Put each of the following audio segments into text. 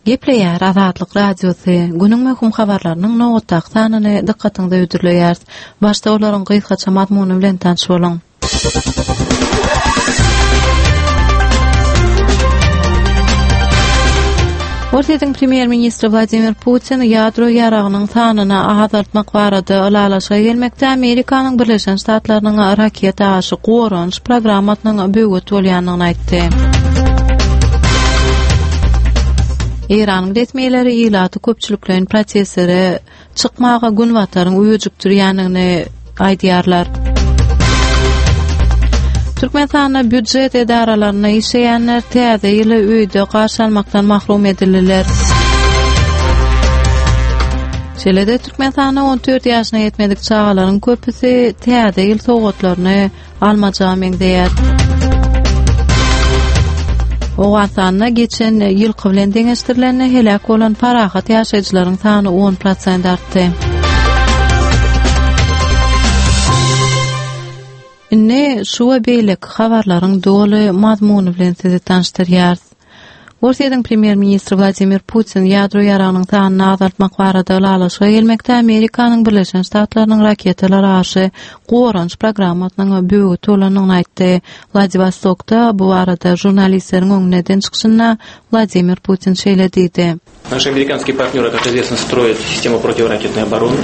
Gepleýär Azatlyk radiosy günüň möhüm habarlarynyň nowatdak sanyny dikkatiňizde ödürleýär. Başda olaryň gysgaça mazmuny bilen tanış bolaň. Russiýanyň premier ministri Vladimir Putin ýadro ýaragynyň sanyny azaltmak barada ulalaşa gelmekde Amerikanyň Birleşen Ştatlarynyň raket aşy gorunç programmasynyň böwet bolýanyny aýtdy. İran resmiýetleri ýylaty köpçüliklerin prosesleri çykmaga gün wataryň öýüjükdirýäniňi aýdýarlar. Türkmenistanyň büdjet edaralaryna işleýänler täze ýyly öýde garşy almakdan mahrum edildiler. Şeýle-de Türkmenistanyň 14 ýaşyna ýetmedik çagalaryň köpüsi täze ýyl sogatlaryny almajagy meňdeýär. Oğatanna geçen ýylky bilen deňeşdirilen helak bolan parahat ýaşaýjylaryň sany 10% artdy. Inne şu we beýlek habarlaryň doly mazmuny bilen sizi tanıştyrýar. Russiýanyň premier ministri Vladimir Putin ýadro ýaragynyň sanyny azaltmak barada ulalaşa gelmekde Amerikanyň Birleşen Ştatlarynyň raketalary aşy gorunç programmasynyň böwet bolanyny aýtdy. Vladivostokda bu arada jurnalistleriň öňüne çykyşyna Vladimir Putin şeýle diýdi. Наши американские партнеры, как известно, строят систему противоракетной обороны,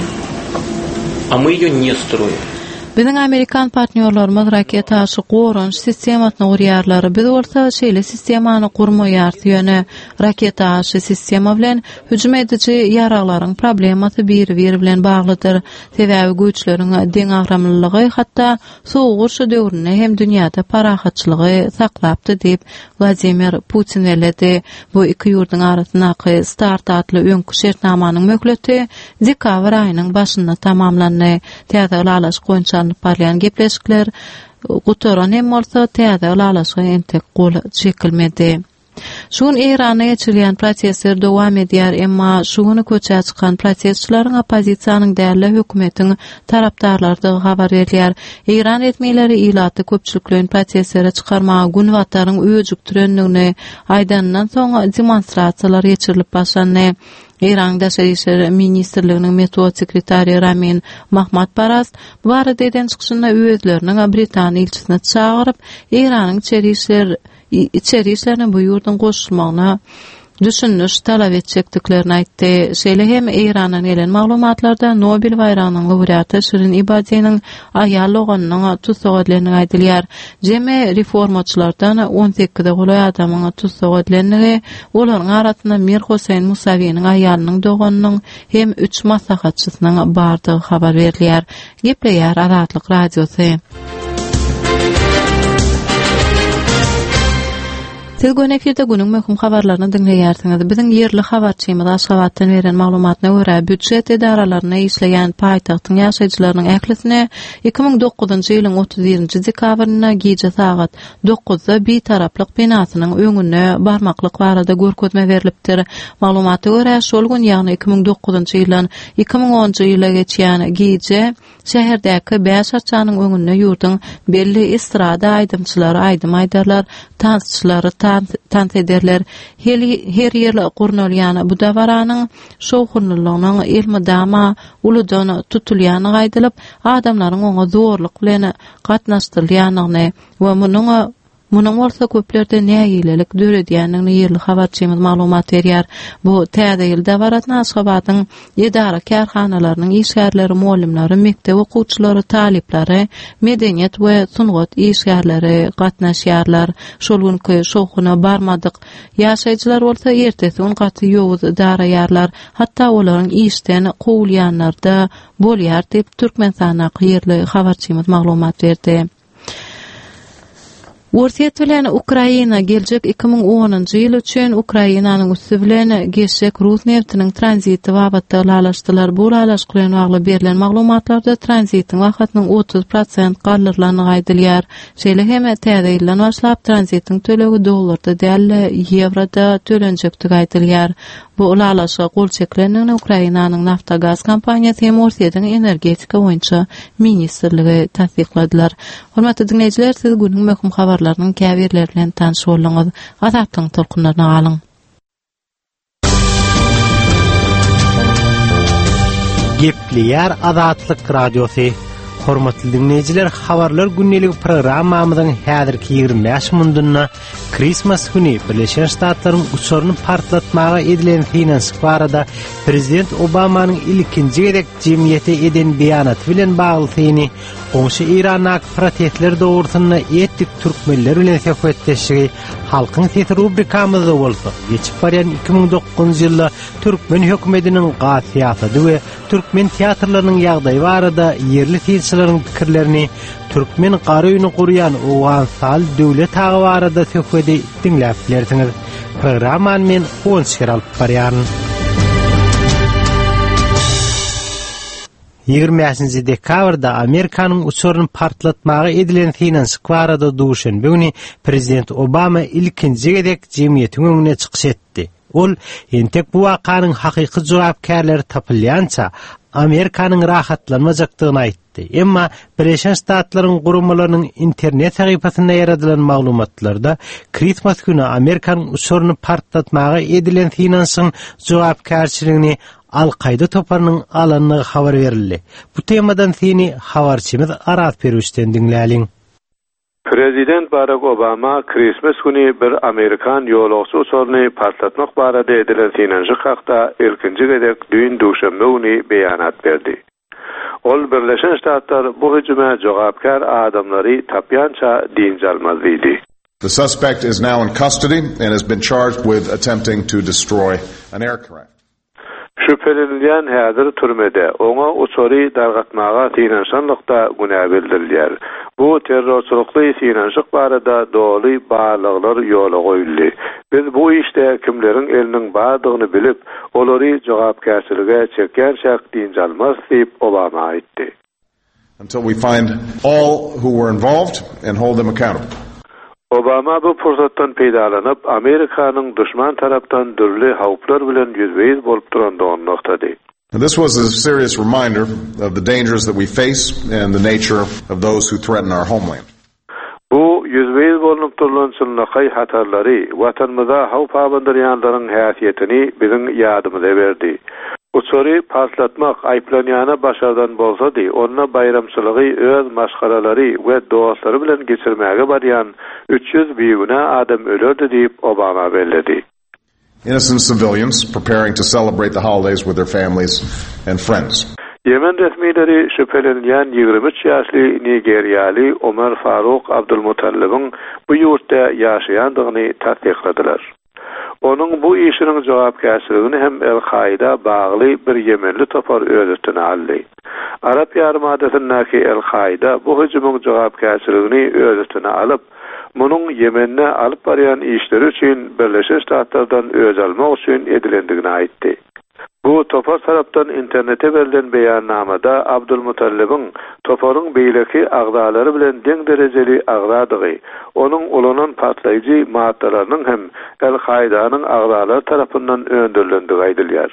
а мы её не строим. Bizim Amerikan partnerlerimiz raket aşy gorunç sistemasyny gurýarlar. Biz bolsa şeýle sistemany gurmaýar ýöne raket aşy sistema bilen hüjüm edici ýaraglaryň problemasy bir bilen baglydyr. Sebäbi güýçleriň deň agramlylygy hatda sowguş döwrüne hem dünýäde parahatçylygy saklapdy diýip Vladimir Putin bellädi. Bu iki ýurduň arasynaky start adly öňkü şertnamanyň möhleti dekabr aýynyň başynda tamamlandy. Täze ulaş goýunça parlayan gepleşikler gutoran hem bolsa täze ulalaşy entek gol çekilmedi. Şun Irana geçirilýän prosesler dowam edýär, emma şuny köçe çykan prosesçilaryň opozisiýanyň däli hökümetiň tarapdarlary habar berýär. İran resmiýetleri ýylaty köpçüliklerin prosesleri çykarmaga gün wataryň öýüjükdirenligini aýdandan soň demonstrasiýalar geçirilip başlandy. İran Daşary işleri ministrliginiň metod sekretary Ramin Mahmatparas bu arada eden çykyşynda özleriniň Britaniýa ilçisine çagyryp İranyň içeri işlerine bu ýurdun goşulmagyna düşünüş talap etjekdiklerini aýtdy. Şeýle hem İrandan gelen maglumatlarda Nobel bayrağynyň laureaty Shirin Ebadiýanyň aýal oganynyň tutsag edilýäni aýdylýar. Jeme reformaçylardan 18 goly adamyň tutsag edilenligi, olaryň arasynda Mir Hosein Musawiýanyň aýalynyň doganynyň hem 3 maslahatçysynyň bardygy habar berilýär. Gepleýär Azatlyk radiosy. Siz efirde günüň möhüm habarlaryny dinleýärsiňiz. Biziň ýerli habarçymyz Aşgabatdan beren maglumatyna görä büdjet edaralaryna işleýän paýtagtyň ýaşaýjylarynyň ählisine 2009-njy ýylyň 31-nji dekabryna gece saat 9-da bir taraplyk binasynyň öňüne barmaklyk barada görkezme berilipdir. Maglumata görä şol gün ýagny 2009-njy ýylyň 2010-njy ýyla geçýän gece şäherdäki 5 arçanyň öňüne ýurdun belli estrada aýdymçylary aýdym aýdarlar, tansçylary tans ederler. Her ýerle gurnalýan bu dawaranyň şowhunlygynyň elmydama uludan tutulýany gaýdylyp, adamlaryň oňa zorluk bilen gatnaşdyrylýanyny we munyň bolsa köplerde näýilelik döredýänini ýerli habarçymyz maglumat berýär. Bu täze ýyl dawaratna Aşgabatyň edara karhanalarynyň işgärleri, muallimleri, mektep okuwçylary, talipleri, medeniýet we sungat işgärleri gatnaşýarlar. Şol günkü şowhuna barmadyk ýaşaýjylar bolsa ertesi gün gaty ýowuz daraýarlar. Hatda olaryň işden gowulýanlar da bolýar diýip Türkmenistanyň ýerli habarçymyz maglumat berdi. Russiýa bilen Ukraina geljek 2010-njy ýyl üçin Ukrainanyň üstü bilen geçek Rus neftiniň tranziti wagtda ulalaşdylar. Bu ulaşyk bilen bagly berilen maglumatlarda tranzitin wagtynyň 30% gallyrlanyny aýdylýar. Şeýle hem täze ýyldan başlap tranzitin tölegi dollarda däl ýewroda tölenjekdigi aýdylýar. Bu ulalaşyk gol çeklenini Ukrainanyň Naftogaz kompaniýasy hem Russiýanyň energetika boýunça ministrligi tasdiqladylar. Hormatly dinleýijiler, siz günüň möhüm habarlarynyň käbirleri bilen tanış boluňuz. Azatlyň tolkunlaryna galyň. Gepliyar Azatlyk Radiosu. Hormatly dinleyijiler, habarlar günneligi programmamyzyň häzirki 25 munduna Christmas güni Birleşen Ştatlaryň uçuryny partlatmaga edilen finansy barada Prezident Obamanyň ilkinji gedek jemgyýete eden beýanat bilen baglysyny, goňşy Iranaň protestler dogrusyna etdik türkmenler bilen söhbetleşigi halkyň sesi rubrikamyzda bolsa, geçip barýan 2009-njy ýylda türkmen hökümetiniň gaýsyasaty we türkmen teatrlarynyň ýagdaýy barada ýerli siyasatçylaryň pikirlerini, türkmen gary öýüni gurýan Owan Sal döwlet hagy barada söhbeti dinläp bilersiňiz. Programman men Honsher alyp barýan. 20 dekabrda Amerikanyň uçuryny partlatmaga edilen finansy barada duşanbe güni Prezident Obama ilkinji gedek jemgyýetiň öňüne çykyş etdi. Ol, entek bu wakanyň hakyky jogapkärleri tapylýança Amerikanyň rahatlanmajakdygyny aýtdy. Emma Birleşen Ştatlaryň gurumalarynyň internet sahypasynda ýaradylan maglumatlarda Christmas güni Amerikanyň uçuryny partlatmaga edilen finansyň jogapkärçiligini Al-Qaida toparının alanına haber verildi. Bu temadan seni habarçımız Arat Peruş'ten dinleyelim. Prezident Barack Obama Christmas günü bir Amerikan ýolagçy uçuryny partlatmak barada edilen finansy hakda ilkinji gedek düýün duşanbe güni beýanat berdi. Ol Birleşen Ştatlar bu hüjüme jogapkär adamlary tapýança diňe almazdydy. The suspect is now in custody and has been charged with attempting to destroy an aircraft. Şüphelenilýän häzir türmede, oňa uçury dargatmaga finanşanlykda günä bildirilýär. Bu terrorçylykly finanşyk barada doly barlyklar ýola goýuldy. Biz bu işde kimleriň eliniň bardygyny bilip, olary jogapkärçilige çeken şak diňe almaz diýip Obama aýtdy. Until we find all who were involved and hold them accountable. Obama bu pursatdan peýdalanyp Amerikanyň düşman tarapdan dürli hawplar bilen ýüzbeýiz bolup durandygyny noktady. And this was a serious reminder of the dangers that we face and the nature of those who threaten our homeland. Bu ýüzbeýiz bolup duran çylnakay hatarlary watanymyza hawp abandyrýanlaryň häsiýetini biziň ýadymyza berdi. Uçury partlatmak aýplanýany başardan bolsa-da, onda bayramçylygy öz maşgaralary we dostlary bilen geçirmäge barýan 300 biýüne adam ölerdi diýip Obama belledi. Innocent civilians preparing to celebrate the holidays with their families and friends. Yemen resmileri şüphelenýän 23 ýaşly Nigeriýaly Omar Faruk Abdulmutallabyň bu ýurtda ýaşaýandygyny tasdiqladylar. Onun bu işinin jogapkärçiligini hem El-Qaida bagly bir Yemenli topar öz üstüne aldy. Arap ýarymadasyndaki El-Qaida bu hüjümüň jogapkärçiligini öz üstüne alyp, munyň Yemenne alyp barýan işleri üçin Birleşen Ştatlardan öz almak üçin edilendigini aýtdy. Bu topar tarapdan internete berilen beýannamada Abdulmutallabyň toparyň beýleki agdalary bilen deň derejeli agdadygy, onuň ulanan patlaýjy maddalarynyň hem El-Qaidanyň agdalary tarapyndan öndürilendigi aýdylýar.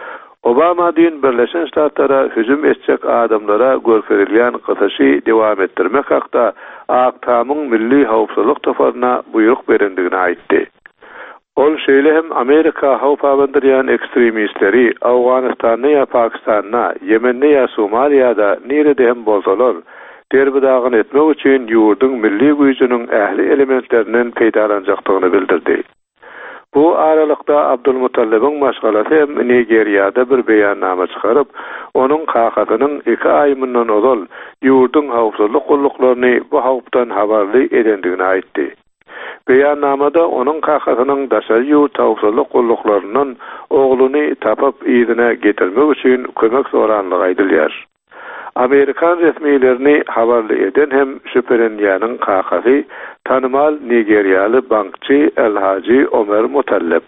Obama diýen Birleşen Ştatlara hüjüm etjek adamlara görkezilýän gysyşy dewam etdirmek hakda Aktamyň milli hawpsuzlyk toparyna buyruk berendigini aýtdy. Ol şeýle hem Amerika hawp abandyrýan ekstremistleri Awganistanda ýa Pakistanda, Yemende ýa Somaliýada nerede hem bolsalar, derbidagyny etmek üçin ýurduň milli güýjüniň ähli elementlerinden peýdalanjakdygyny bildirdi. Bu aralykda Abdulmutallabyň maşgalasy hem Nigeriýada bir beýannama çykaryp, onuň kakatynyň 2 aý mundan ozal ýurduň hawpsuzlyk gullyklaryny bu hawpdan habarly edendigini aýtdy. Beýannamada onuň kakatynyň daşary ýurt hawpsuzlyk gullyklarynyň ogluny tapyp ýygyna getirmek üçin kömek soranlygy aýdylýar. Amerikan resmiýetlerini habarly eden hem şüphelenýäniň kakasy tanymal Nigeriýaly bankçy El-Haji Ömer Mutallab.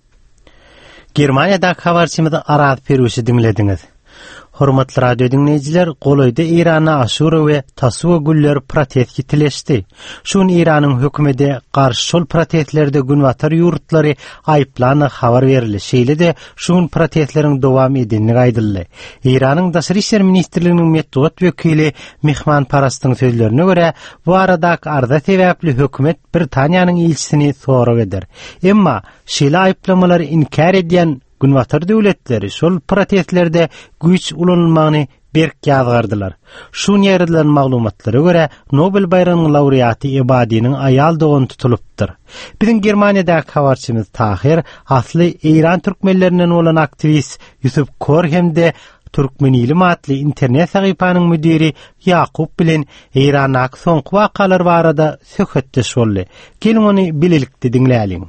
Germaniýada habarçymyzy Arat Peruşy dinlediňiz. Hormatly radio dinleyijiler, Goloýda Irana aşura we tasuwa güller protestki tileşdi. Şun Iranyň hökümeti garşy şol protestlerde günwatar ýurtlary aýplany habar berildi. Şeýle-de şun protestleriň dowam edenini aýdyldy. Iranyň daşary işler ministrliginiň metod wekili Mehman Parastyň sözlerine görä, bu aradaky arda sebäpli hökümet Britaniýanyň ilçisini sorag eder. Emma şeýle aýplamalary inkar edýän Günwatar döwletleri şol protestlerde güýç ulanmagyny berk ýazgardylar. Şu ýerden maglumatlara görä Nobel bayranynyň laureaty Ebadiniň aýal doğun tutulupdyr. Bizim Germaniýadaky habarçymyz Tahir asly İran türkmenlerinden bolan aktivist Yusuf Kor hemde Türkmen ilim atly internet sahypanyň müdiri Yakup bilen İran'ak soňky wakalar barada söhbetdeş boldy. Gelin ony bilelikde dinläýin.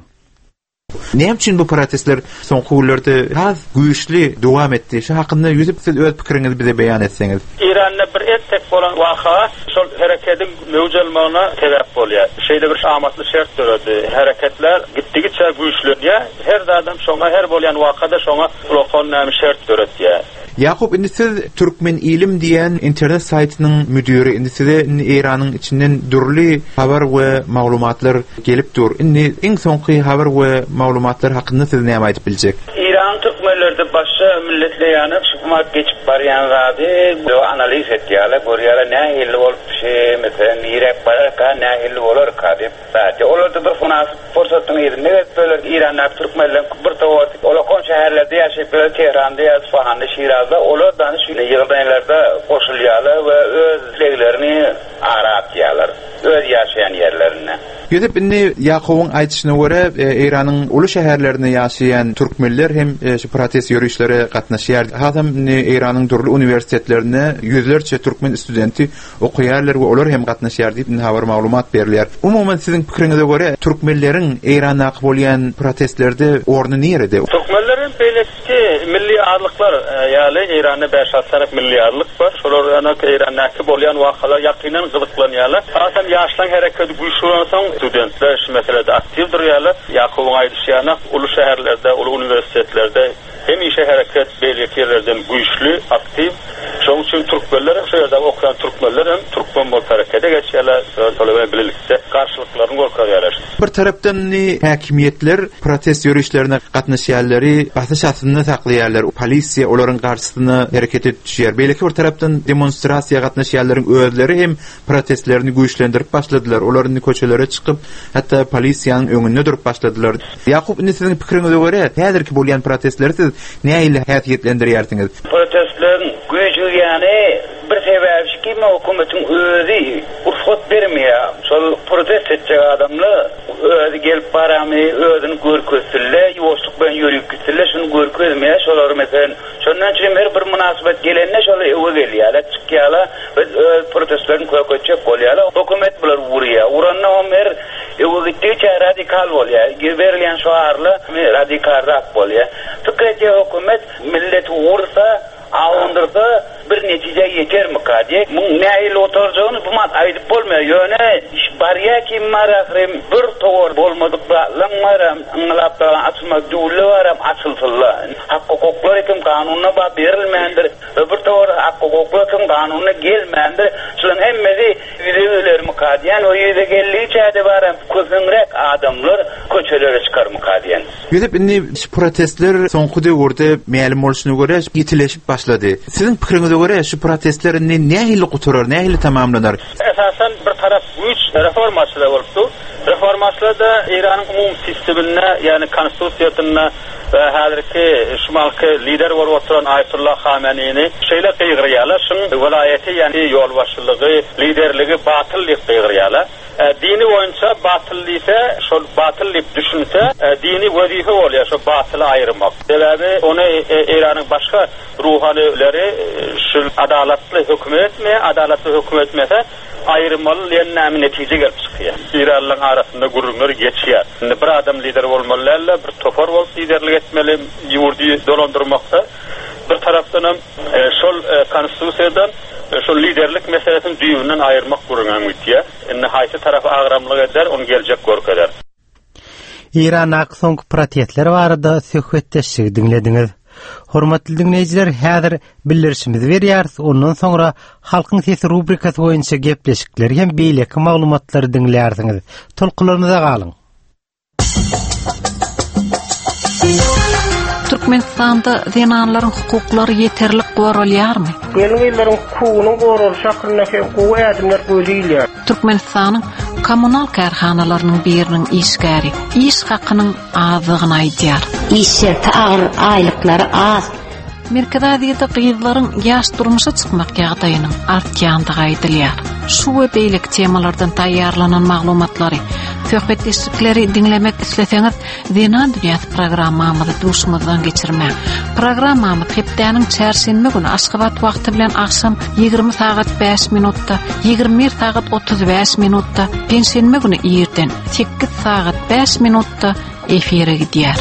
Ne için bu protestler soňky günlerde az güýçli dowam etdi? Şu hakynda ýüzüp siz öz pikiriňizi bize beýan etseňiz. İran'da bir ettek bolan waka şol hereketin mewjudmagyna sebäp bolýar. Şeýle bir amatly şert döredi. Hereketler gitdigiçe güýçlenýär. Her adam şoňa her bolýan wakada şoňa ulaqan näme şert döredýär. Yakup, indi siz Türkmen ilim diyen internet saytynyň müdiri, indi size İran'yň içinden dürli habar we maglumatlar gelip dur. Indi iň soňky habar we maglumatlar hakynda siz näme aýdyp biljek? İran türkmenlerde başga milletler ýany şumat geçip barýan zady analiz etýärler, görýärler nähili bolup mesela Irak baraka nähili bolar diýip. Zaten olurdy bir fursatyny ýerine böyle İran'da türkmenler bir tawat olaqan şäherlerde ýaşaýp Tehranda, Isfahan'da, Şirazda olardan şu ýyldanlarda goşulýarlar we özleglerini aratýarlar. Öz ýaşaýan ýerlerine. Ýödep indi Yakubyň aýdyşyna görä İranyň uly şäherlerinde ýaşaýan türkmenler hem şu protest ýürüýüşlere gatnaşýar. Hazam İranyň turly uniwersitetlerine ýüzlerçe türkmen studenti okuýarlar we olar hem gatnaşýar diýip habar maglumat berilýär. Umumy siziň pikiriňize görä türkmenleriň Iranda bolýan protestlerde orny nerede? Türkmenlerin beýleki milli adlyklar ýaly İranda 5 asarlyk milli adlyk bar. Şolary İrandaky bolýan wakalar ýakynan gyzyklanýarlar. Hasan ýaşlaň hereketi güýçlenýän studentler şu meselede aktivdir ýaly. Yakubyň aýdyşyna uly şäherlerde, uly uniwersitetlerде hem işe hareket belirtilerden güçlü, aktiv. Şoň üçin türkmenler, şu ýerde okuyan türkmenler hem türkmen bol harekete geçýärler, şöyle birlikde karşılıklaryny görýärler. Bir tarapdan häkimiýetler protest ýürüýüşlerine gatnaşýarlary basyş astyna saklaýarlar. Polisiýa olaryň garşysyna hereket etýär. Belki bir tarapdan demonstrasiýa gatnaşýarlaryň özleri hem protestlerini güýçlendirip başladylar. Olaryň köçelere çykyp, hatda polisiýanyň öňünde durup başladylar. Yakup, indi siziň pikiriňize görä, häzirki bolýan protestleri siz näyle häsiýetlendirýärsiňiz? Protestlerin güýçi ýani bir sebäpki hökümetiň özü ruhsat bermeýär. Şol protest etjek adamlar özü gelip baramy, özüni görkezdirler, ýoşluk bilen ýürüp gitdirler, şunu görkezmeýär. Şolar meselen şondan üçin her bir münasibet gelende şol ewe gelýärler, çykýarlar we protestlerin köketjek bolýarlar. Hökümet bilen urýar. Uranna mer ewe gitdiçe radikal bolýar. Berilýän şoarlar radikalrak bolýar. Türkiýe hökümet millet ursa, awundyrsa bir netije ýetermi diýip, bu näil oturjagyny bu mat aýdyp bolmaýar. Ýöne iş barýa ki marahrem bir towar bolmadykda lanmaram anglap açmak döwletlerim açylsylar. Hak hukuklar kim kanunyna berilmeýändir. Bir towar hak hukuklar kim kanunyna gelmeýändir. Şulan hemmesi ýüzlerimi diýen, o ýüze gelýärdi baram. Köpüňrek adamlar köçelere çykarmy diýen. Ýödep indi protestler soňky döwürde mälim bolşyna görä ýetileşip başlady. Siziň pikiriňize görä şu protestler nähili guturar, nähili tamamlanar? Esasen bir taraf güç reformaçylar bolupdy. Reformaçylarda İranyň umum sistemine, ýani konstitusiýasyna we häzirki şumalky lider bolup oturan Ayatullah Khameneýni şeýle gygyrýarlar. Şuň welayeti, ýani ýol başçylygy, liderligi batyl diýip gygyrýarlar. Dini boýunça batyllysa, şol batyllyk düşünse, dini wezife bolýar, şo batyly aýyrmak. Sebäbi ony Iranyň başga ruhanileri şu adalatly hökümetmese aýrymly ýene netije gelip çykýar. İranlyň arasynda gurulmalar geçýär. Bir adam lider bolmaly, bir topar bolup liderlik etmeli, ýurdy dolandyrmakda. Bir tarapdan hem şol konstitusiýadan şol liderlik meselesini düýünden aýyrmak gurulmagy diýär. Haýsy tarapy agramlyk eder, onu geljek görkezler. İran soňky protestler barada söhbetdeşik dinlediňiz. Hormatly dinleyijiler, häzir bildirişimizi berýäris. Ondan soňra Halkyň sesi rubrikasy boýunça gepleşikler hem beýleki maglumatlary dinlärsiňiz. Tolkularynıza galyň. Türkmenistanda zenanlaryň hukuklary ýeterlik goralýarmy? Gelýärlerin hukukunu goralyş hakyna hukuk ädimler goýulýar. Türkmenistanyň kommunal karhanalarynyň biriniň işgäri iş hakynyň azygyny aýdýar. iş şerti ağır, aylıkları az. Merkezadiyete qiyinlaryň ýaş durmuşa çykmak ýagdaýynyň artýandygy aýdylýar. Şu we beýlik temalardan taýýarlanan maglumatlary, söhbetleşikleri dinlemek isleseňiz, Zina Dünýäsi programmamyzy duşmazdan geçirmek. Programmamy hepdeniň çarşembe güni Aşgabat wagty bilen akşam 20 saat 5 minutda, 21 saat 35 minutda, pensiýenme güni ýerden 8 saat 5 minutda efire gidýär.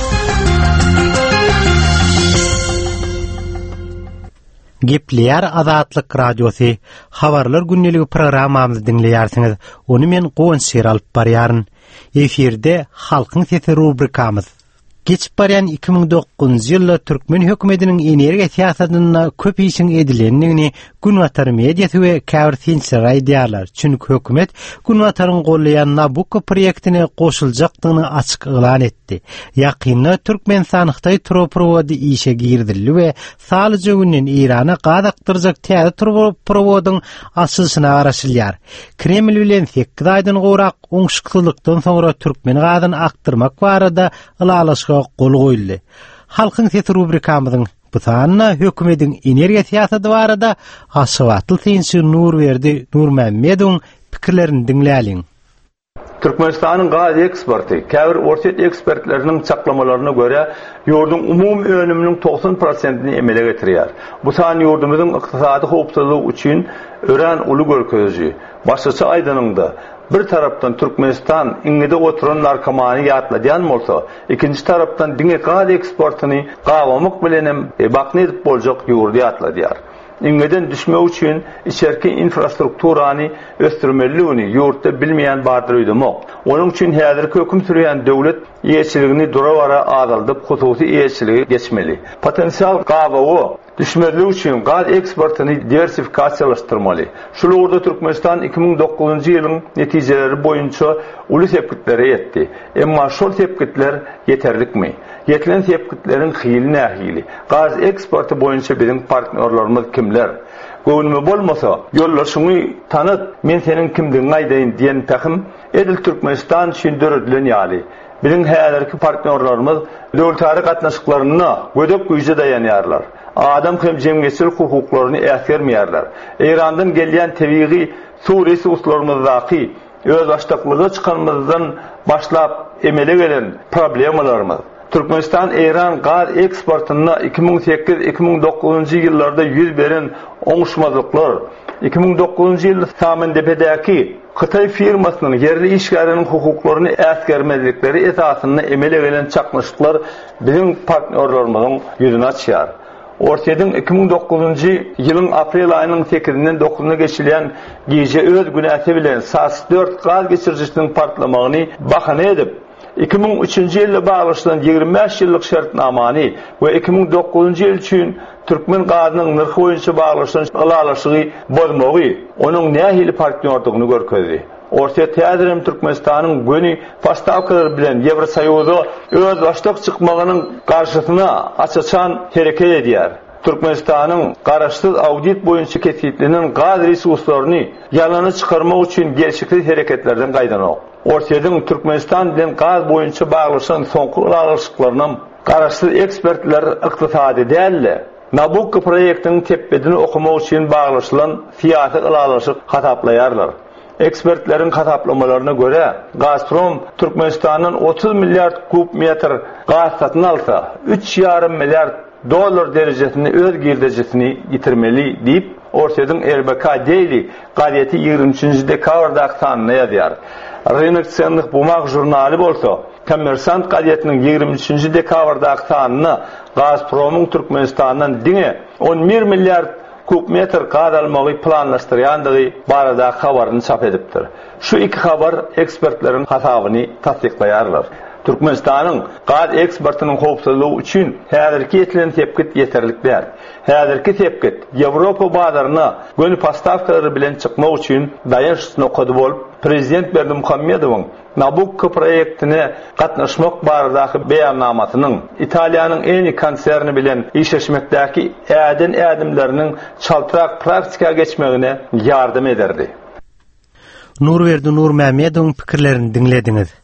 Gepleýär Azatlyk radiosu habarlar günneligi programmamyzy dinleýärsiňiz. Onu men Gowan Şer alyp barýaryn. Eferde halkyň sesi rubrikamyz. Geçip barýan 2009-njy ýylda Türkmen hökümetiniň energiýa siýasatyna köp işin edilendigini Günwatar mediýasy we käwirsinçiler aýdýarlar. Çünki hökümet Günwataryň gollaýan Nabucco proýektine goşuljakdygyny açyk elan etdi. Ýakynda Türkmenistanyň turoprovody işe girdildi we salyjy günden Irana gaz aktyrjak täze turoprowodyň açylyşyna garaşylýar. Kreml bilen 8 aýdan gorak oňşuklykdan soňra Türkmen gazyny aktyrmak barada ýalaşga gol goýuldy. Halkyň sesi rubrikamyzyň bu sanna hökümetiň energiýa siýasaty barada Aşgabatly synçy Nurmammedowyň pikirlerini dinläliň. Türkmenistanyň gaz eksporty, käbir orta ekspertleriniň çaklamalaryna görä, ýurdun umumy önüminiň 90%-ni emele getirýär. Bu san ýurdumyzyň ykdysady howpsuzlygy üçin ören uly görkeji. Başçy aýdanyňda bir tarapdan Türkmenistan iňide oturan narkomany ýatladýan bolsa, ikinji tarapdan diňe gaz eksportyny gawamak bilenem bakny edip boljak ýurdy ýatladýar. İňeden düşmek üçin içerki infrastrukturany östürmeliligini ýurtda bilmeýän badyr öýdemek. Onuň üçin häzirki höküm sürýän döwlet ýeçiligini durawara azaldyp hususy ýeçiligi geçmeli. Potensial gawawy düşmeli üçin gaz eksportyny diversifikasiýalaşdyrmaly. Şol urda Türkmenistan 2009-njy ýylyň netijeleri boýunça uly tepkitlere ýetdi. Emma şol tepkitler ýeterlikmi? Yetilen tepkitlerin hili nähili. Gaz eksporty boýunça biziň partnerlerimiz kimler? Göwnüme bolmasa, ýollaşyny tanıt, men seniň kimdigiňi aýdaýyn diýen täkim edil Türkmenistan üçin döredilen ýaly. Biziň häzirki partnerlerimiz döwletary gatnaşyklaryna gödök güýje daýanýarlar. Adam hem jemgyýetçilik hukuklaryny äsgermeýärler. Irandan gelýän tebiği su resurslarymyzdaky öz başlyklygy çykanmazdan başlap emele gelen problemlerimiz. Türkmenistan Iran gaz eksportyna 2008-2009-njy ýyllarda ýüz beren oňuşmazlyklar, 2009-njy ýyl samendepedäki Xitay firmasynyň yerli işgäriniň hukuklaryny äsgermezlikleri esasyny emele gelen çakmışlyklar biziň partnerlerimiziň ýüzüne açýar. Ortadan 2009-njy ýylyň aprel aýynyň 8-inden 9-na geçilýän gije öz günäsi bilen SAS-4 gaz geçirjisiniň partlamagyny bahana edip 2003-njy ýylda baglaşylan 25 ýyllyk şertnamany we 2009-njy ýyl üçin Türkmen gazynyň nyrky boýunça baglaşylan alalaşygy bozmagy onuň nähili partnerligini görkezdi. Orta täzerim Türkmenistanyň göni pastavkalary bilen Ýewrosoýuza öz başlyk çykmagynyň garşysyna açaçan hereket edýär. Türkmenistanyň garaşsyz audit boýunça kesintlenen gaz resurslaryny ýalany çykarmak üçin gelişikli hereketlerden gaýdanok. Ortadan Türkmenistan bilen gaz boýunça baglaşan soňky alaşyklarynyň garaşsyz ekspertler ykdysady dälle. Nabucco proýektiniň tepedini okumak üçin baglaşylan fiýaty alaşyk hataplaýarlar. Ekspertlerin hataplamalarına göre Gazprom Türkmenistan'ın 30 milyar kubmetr gaz satın alsa 3,5 milyar dolar derecesini öz girdecisini yitirmeli deyip ortadan RBK Daily gazetesi 23. dekabrda aksanına yazıyor. Reneksenlik Bumak jurnali bolsa Kommersant gazetinin 23. dekabrda aksanına Gazprom'un Türkmenistan'dan diňe 11 milyar kubmetr gaz almagy planlaşdyrýandygy barada habaryny çap edipdir. Şu iki habar ekspertlerin hasabyny tasdiklaýarlar. Türkmenistanyň gaz eksportynyň howpsuzlygy üçin häzirki etilen tepkit ýeterlikdir. Häzirki tepkit Ýewropa bazaryna göni pastavkalary bilen çykmak üçin daýançysyna kody bolup, Prezident Berdimuhammedowyň Nabucco proýektine gatnaşmak baradaky beýannamasynyň Italiýanyň eni konserni bilen işleşmekdäki ädimleriniň çaltyrak praktikaga geçmegine ýardam ederdi. Nurmammedowyň pikirlerini dinlediňiz.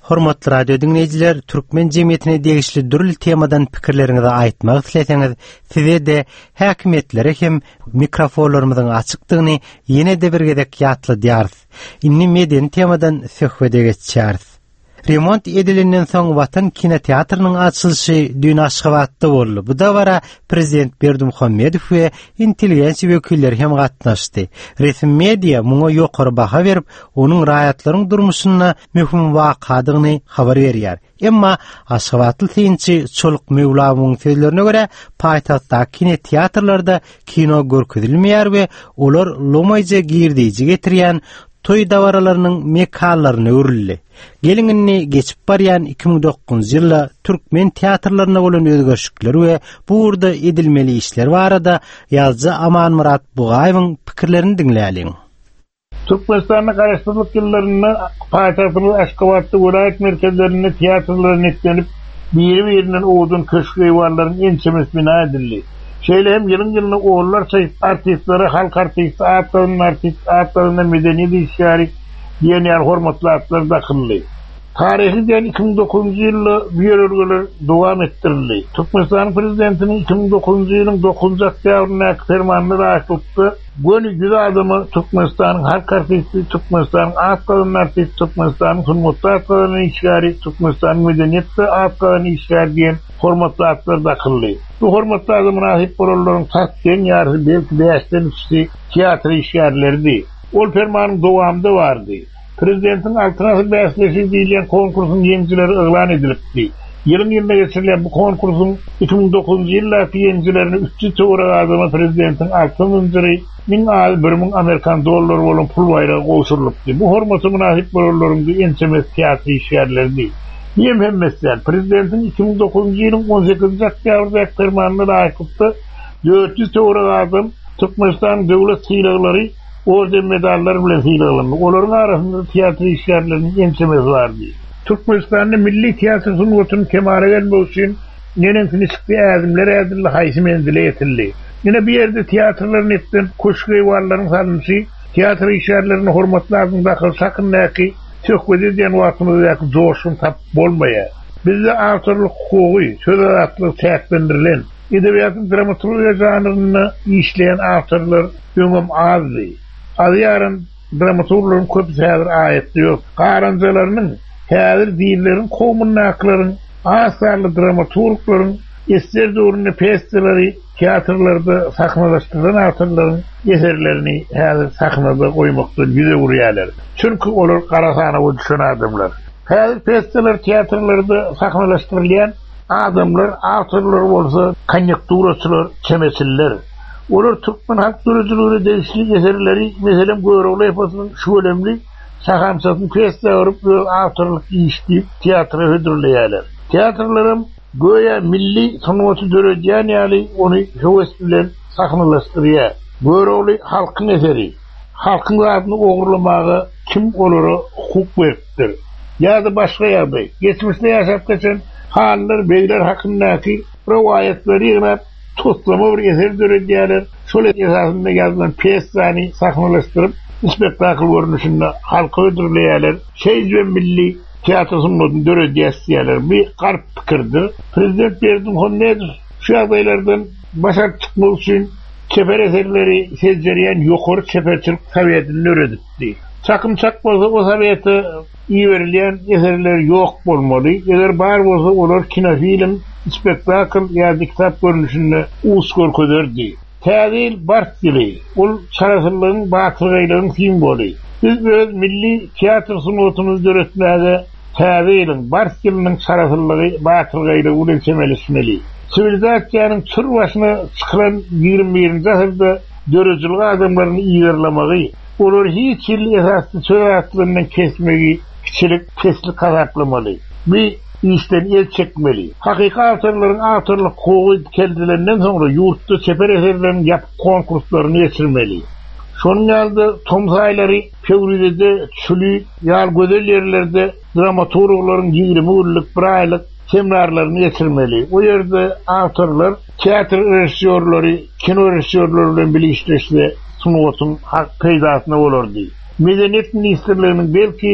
Hormatly radio dinleyijiler, Türkmen jemgyýetine degişli dürli temadan pikirleriňizi aýtmak isleseňiz, size de häkimetlere hem mikrofonlarymyzyň açykdygyny ýene-de bir gedek ýatly diýarys. Inni medeni temadan söhbete geçýäris. Remont edilenden soň Watan kinoteatrynyň açylyşy dün Aşgabatda boldy. Bu da wara prezident Berdimuhammedow we intelligensiýa wekilleri hem gatnaşdy. Resmi media muňa ýokary baha berip, onuň raýatlaryň durmuşyna möhüm wakadygyny habar berýär. Emma Aşgabatly synçy Çoluk Mewlawyň sözlerine görä, paýtagyda kinoteatrlarda kino görkezilmeýär we olar lomaýja girdiýi getirýän toy davaralarının mekallaryny örildi. Gelinini geçip barýan 2009 ýylda Türkmen teatrlaryna bolan özgörşükler we bu urda edilmeli işler barada ýazgy Aman Murat Bugaýewiň pikirlerini dinleýäliň. Türkmenistan'ın garaşdyrlyk ýyllaryny paýtagtyny Aşgabatda welaýat merkezlerinde teatrlaryny etlenip biri-birinden oğudun köşkü eyvanlaryň ençemes bina edildi. Şeýle hem ýylyň oğullar artistlary, halk artisti, atlaryna medeniýet işgäri ýene hormatly atlar dakylly. Tarihiden 2009 ýylda ýörelgeler dowam etdirildi. Türkmenistan prezidentiniň 2009 ýylyň 9 oktýabryna fermanyny raýatlypdy. Gönü güzi adamı Türkmenistan'ın halk artisti, Türkmenistan'ın atlaryny artisti, Türkmenistan'ın hormatly atlaryny işgäri, Türkmenistan'ın medeniýetde atlaryny işgäri diýen hormatly atlar dakylly. Bu hormatly adamyň ahip bolalaryň tatgen ýarysy belki 5-den 3 teatr işgärlerdi. Ol fermanyň dowamında bardy. Prezidentin alternatif bäsleşi diýilen konkursyň ýeňjileri eglan edilipdi. Ýylyna geçirilen bu konkursyň 2009 ýyldaky ýeňjilerini 3 töwre adamy prezidentin altyn münjeri 1000 Amerikan dollary bolan pul bayragy goşurylypdy. Bu hormaty münasip bolalaryň ençemes teatr işgärlerdi. Hemmesler prezidentin 2009 ýylyň 18 oktýabrda fermanyny raýatlypdy. 400 töwre adam Türkmenistan döwlet sylaglary orden medallar bilen sylalandy. Olaryň arasynda teatr işgärleriniň ençemesi bardy. Türkmenistan'da milli tiyatro sunutuny kemara gelmek üçin nenen finişikli äzimler ädilli haýsy menzile ýetildi. Yine bir ýerde teatrlaryň etden köşkü eywanlaryň salynşy, teatr işgärlerini hormatlaryň dakyl sakynnaky söhbet edýän wagtymyzda joşun tap bolmaýar. Bizde awtorluk hukugy, söz azatlygy täkbendirilen, edebiýatyň dramaturgiýa janryny işleýän awtorlar öňüm azdy. Aýaryn dramaturglaryň köpüsi häzir aýetdi ýok. Garanjalarynyň häzir diýillerin, komun naklaryň, asarly dramaturglaryň eser döwrüne pjesleri teatrlarda saknalaşdyran awtorlaryň eserlerini häzir sahnada goýmakdan ýüze gurýarlar. Çünki olar garasana we düşen adamlar. Häzir pjesler teatrlarda saknalaşdyrylýan adamlar, awtorlar bolsa konjunkturaçylar, çemesiller. Olar Türkmen halk dürüjlüğüne degişli eserleri, meselem Göreğli eposynyň şu ölemli sahamsatyň pjesler örup awtorlyk işleyip teatra hödürleýärler. Teatrlarym goýa milli sanaty döredýän ýaly ony höwes bilen sahnalaşdyrýar. Göreğli halkyň eseri. Halkyň zadyny ogurlamagy kim olary hukuk beripdir. Ýa-da başga ýagdaý. Geçmişde ýaşap geçen hanlar, beýler hakyndaky riwayetleri ýa-da toplama bir eser döredýärler. Şol esasynda ýazylan pjesany sahnalaşdyryp spektakl görnüşinde halka ödürleýärler. Şeýle milli teatrosyny döredýärler. Bir garp pikirdir. Prezident Berdimuhammedow şu ýagdaýlardan başa çykmak üçin çeper eserleri sezdirýän ýokary çeperçilik sabiýetini öredipdi. Çakımçak bolsa o sabiýete iýerilýän eserler ýok bolmaly. Eger bar bolsa olar kinofilm, spektakl ýa-da kitap görnüşinde us görkezerdi. Täzil bartdyly, ol şarasylygyň batyrgylygyň simboly. Biz öz milli teatr sunutumuzy döretmäge täziliň bartdylygyň şarasylygy, batyrgylygy ulançemelismeli. Sivilizasiýanyň çür başyna çykylan 21-nji asyrda dörejilik adamlaryny ýerlemagy, olar hiç ýyl esasy söýatlaryndan kesmegi, kiçilik, keslik gazaplamaly. Bir işten el çekmeli. Hakyky awtorlaryň awtorlyk hukugy keldilenden soňra ýurtda çeper eserleriň ýap konkurslaryny geçirmeli. Şonuň ýalda tomsaýlary Pewride, Çüli, ýal gözel ýerlerde dramaturglaryň 20 ýyllyk, 1 aýlyk seminarlaryny geçirmeli. O ýerde awtorlar, teatr rejissörleri, kino rejissörleri bilen bilişleşse sunuwatyň hak peýdasyna bolardy. Medeniýet ministrliginiň belki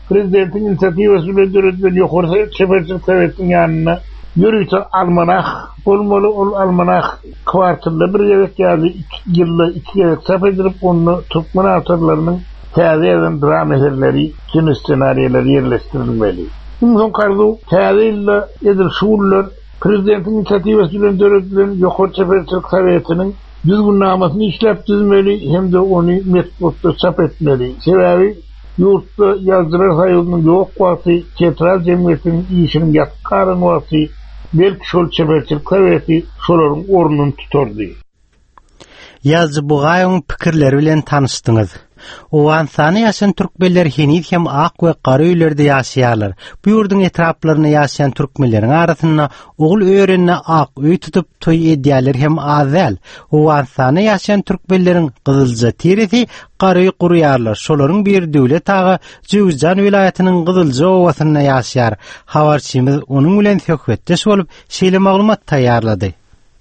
Prezidentin inisiativesi öldürüldü yukarı Seferçilik Sovetinin yanına yürüyüşü almanah olmalı ol almanah kvartında bir evet geldi 2 yılda 2 evet sap edilip onu Türkmen avtorlarının taze eden dram eserleri, kino senaryoları yerleştirilmeli. Bunun kardu taze edil şuurlar Prezidentin inisiativesi öldürüldü yukarı Seferçilik Sovetinin düzgünnamasını işlep düzmeli hem de onu metbutta sap etmeli. Sebebi yurtta yazdırar sayılının yok vakti teatral cemiyetinin işinin yatkarın vakti belki şol Seferçilik Soveti şoların ornunu tutardı. Yazı buğayın pikirleri bilen tanıştınız. Owansany ýaşayan türkmenler henüz hem ak we gary öýlerde ýaşaýarlar. Bu ýurdun etraplarynda ýaşayan türkmenleriň arasynda ogul öýrenine ak öý tutup toý edýärler hem azal. Owansany ýaşayan türkmenleriň Gyzylja teresi gary gurýarlar. Şolaryň bir döwlet tagy Jowzjan vilayatynyň Gyzylja owasynda ýaşaýar. Habarçymyz onuň bilen söhbetdeş bolup şeýle maglumat taýýarlady.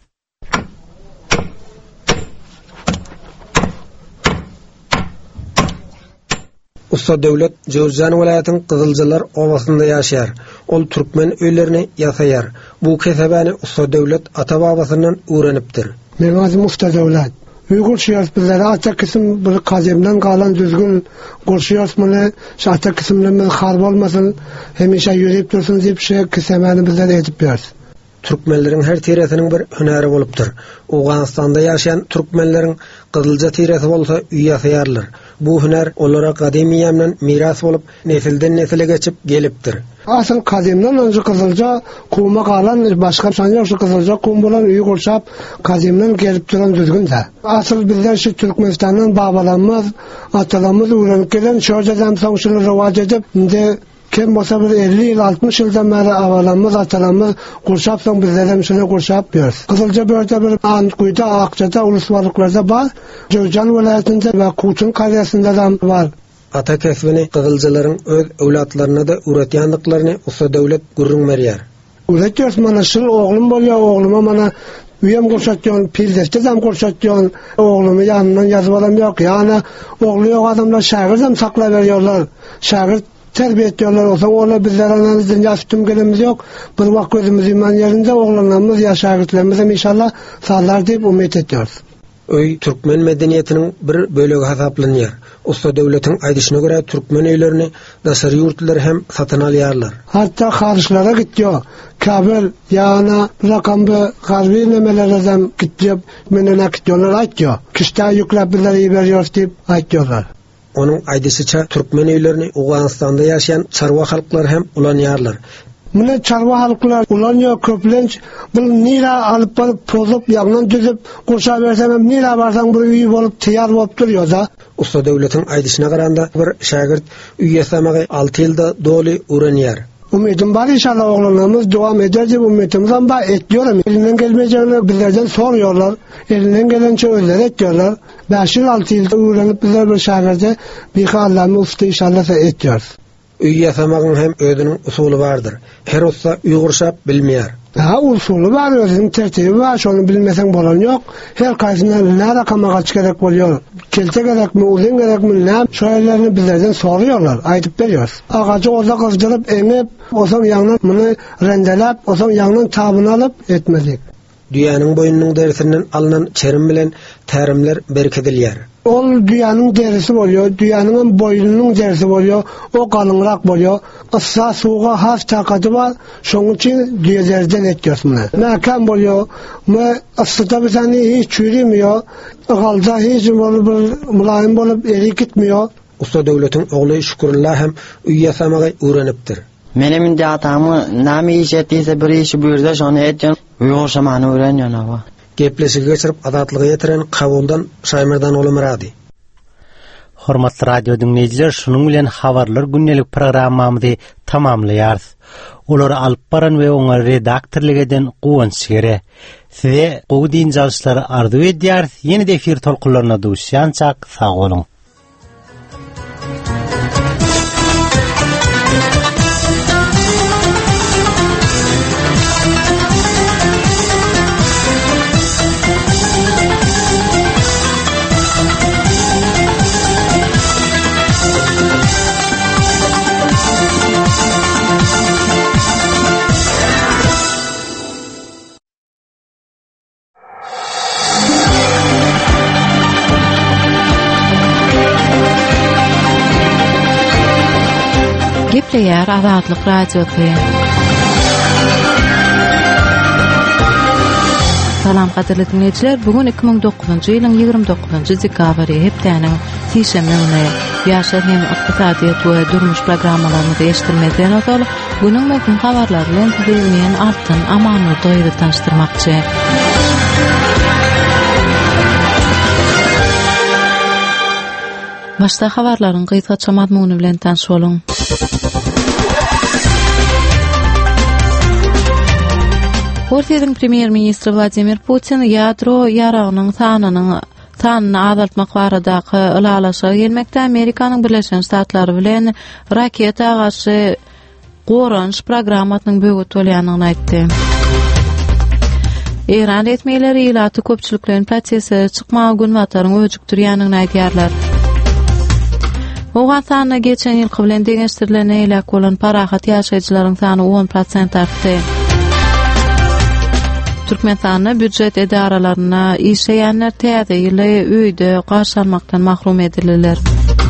Usta devlet Jowzjan vilayatynyň Gyzyljalar owasynda ýaşaýar. Ol türkmen öýlerini ýasaýar. Bu kesebäni usta devlet ata-babasyndan öwrenipdir. Men azym usta devlet. Uygur şiýasbylary ata kysym bir kazemden galan düzgün gorşýasmyny, şahta kysymlarymyz har bolmasyn, hemişe ýürüp dursun diýip şeýle kesebäni bizlere edip berdi. Türkmenleriň her teresiniň bir hünäri bolupdyr. Owganistanda ýaşaýan türkmenleriň Gyzylja teresi bolsa üý ýasaýarlar. Bu hünär olara gademiyamdan miras bolup nesilden nesile geçip gelipdir. Asıl kazemden önce Gyzylja kuma galan başka şanyar şu Gyzylja kum bolan üý gorşap kazemden gelip duran düzgünde. Asıl bizler şu Türkmenistandan babalarymyz, atalarymyz öwrenip gelen şojadan soň şunu rewaj edip inde kim bolsa bir 50 ýyl 60 ýyldan beri awalarymyz atalarymyz gorşap soň bizlerem şunu gorşap ber. Gyzylja börde bir Antkuyda, Akçada, uluslarlyklarda bar, Jowzjan vilayatynda we Kuçun qaryasynda da bar. Ata kesbini Gyzyljaların öz öwlatlaryna da öwretýändiklaryny usta döwlet gurrunmerýär. Öwretýär mana şu oglum bolýar, ogluma mana üýem gorşatýan, pirdeste dam gorşatýan, oglumy ýanyndan ýazyp alam ýok. Ýani ogly ýok adamlar şagirdem saklap berýärler. Şagird terbiýe etýärler, olsa olar bizler analizden ýaşdym gelemiz ýok. Bir wagt gözümüz iman ýerinde oglanlarymyz ýa şagirdlerimiz inşallah sağlar diýip umyt etýärys. Öy türkmen medeniýetiniň bir bölegi hasaplanýar. Usta döwletiň aýdyşyna görä türkmen öýlerini daşary ýurtlar hem satyn alýarlar. Hatda harçlara gitýär. Kabel ýa-na rakamby garby nemelerden gitýär, menen akýorlar aýtýar. Kişde ýüklep bizleri berýär diýip aýtýarlar. Onun aýdyşyça türkmen öýlerini Owganistanda ýaşaýan çarwa halklar hem ulanýarlar. Mune çarwa halklar ulanýar köplenç bu nira alyp baryp pozup ýagnan düzüp goşa bersem nira barsaň bir üý bolup tiýar bolup durýar da. Usta döwletiň aýdyşyna garanda bir şagirt üý ýasamagy 6 ýylda doly öwrenýär. Umydım bar inşallah oglanlarymyz dowam eder diýip umytymyz amba etýär. Elinden gelmejekler bizlerden sorýarlar. Elinden gelençe özleri etýärler. 5 ýyl 6 ýylda öwrenip bizler bir şagirde bir hallamy usta inşallah etýär. Üý ýasamagyň hem özüniň usuly bardyr. Her usta üý gorşap bilmeýär. Ha usuly bar, özüniň tertibi bar, şonu bilmeseň bolan ýok. Her kaýsyna näme kamaga gerek bolýar. Kelte gerekmi, uzun gerekmi, näme şoýlarny bizlerden sorýarlar, aýdyp berýär. Agacy oza gyzdyryp eňip, osaň ýagnan muny rendelep, osaň ýagnan tabyny alyp etmelik. Düýanyň boýunyň derisinden alynan çerim bilen tärimler berkedilýär. Ol düýanyň derisi bolýar, düýanyň boýunyň derisi bolýar, o galynrak bolýar. Issa suwga has takaty bar, şoň üçin düýelerden etýärmi? Näkem bolýar, me ıssyda bizani hiç çürümýär, galda hiç bolup mulaýym bolup eri gitmiýär. Usta döwletiň ogly Şükürullah hem üý ýasamagy öwrenipdir. Menem indi atamy näme iş etdiýse bir işi buyursa şonu etýän, ýoşamany öwrenýän aba. Gepleşigi geçirip adatlygy ýetiren kabuldan Şaýmyrdan Olumrady. Hormatly radio dinleyijiler, şunuň bilen habarlar günnelik programmamyzy tamamlaýarys. Olar alyp baran we oňa redaktorlyk eden Guwanç Gere. Size gowdyn jalşlary arzu edýär. Ýeni-de efir tolkunlaryna duşýançak sag bolun. Gepleýär Azatlyk radiosy. Salam gaderli dinleyijiler, bugün 2009-njy ýylyň 29-njy dekabry hepdeniň sişeme güni. Ýaşar hem ykdysadyýat we durmuş programmalaryny eşitdirmeden öňe günüň möhüm habarlary bilen sizi men Altyn Amanully tanıştyrmakçy. Başda habarlaryň gyýtgaça mazmuny bilen tanış boluň. Russiýanyň premier ministri Vladimir Putin ýadro ýaragynyň sanyny azaltmak baradaky ulalaşa gelmekde Amerikanyň Birleşen Ştatlary bilen raketa gaşy goranç programmasynyň böwet bolýanyny aýtdy. Iran etmeýleri ýylaty köpçüliklerin prosesi çykmagy günwataryň öjükdirýäniňi aýdýarlar. Awganistanda geçen ýyl bilen deňeşdirilen eýlek bolan parahat ýaşaýjylaryň sany 10% artdy. Türkmenistanda büdjet edaralaryna işleýänler täze ýyly öýde garşy almakdan mahrum edildiler.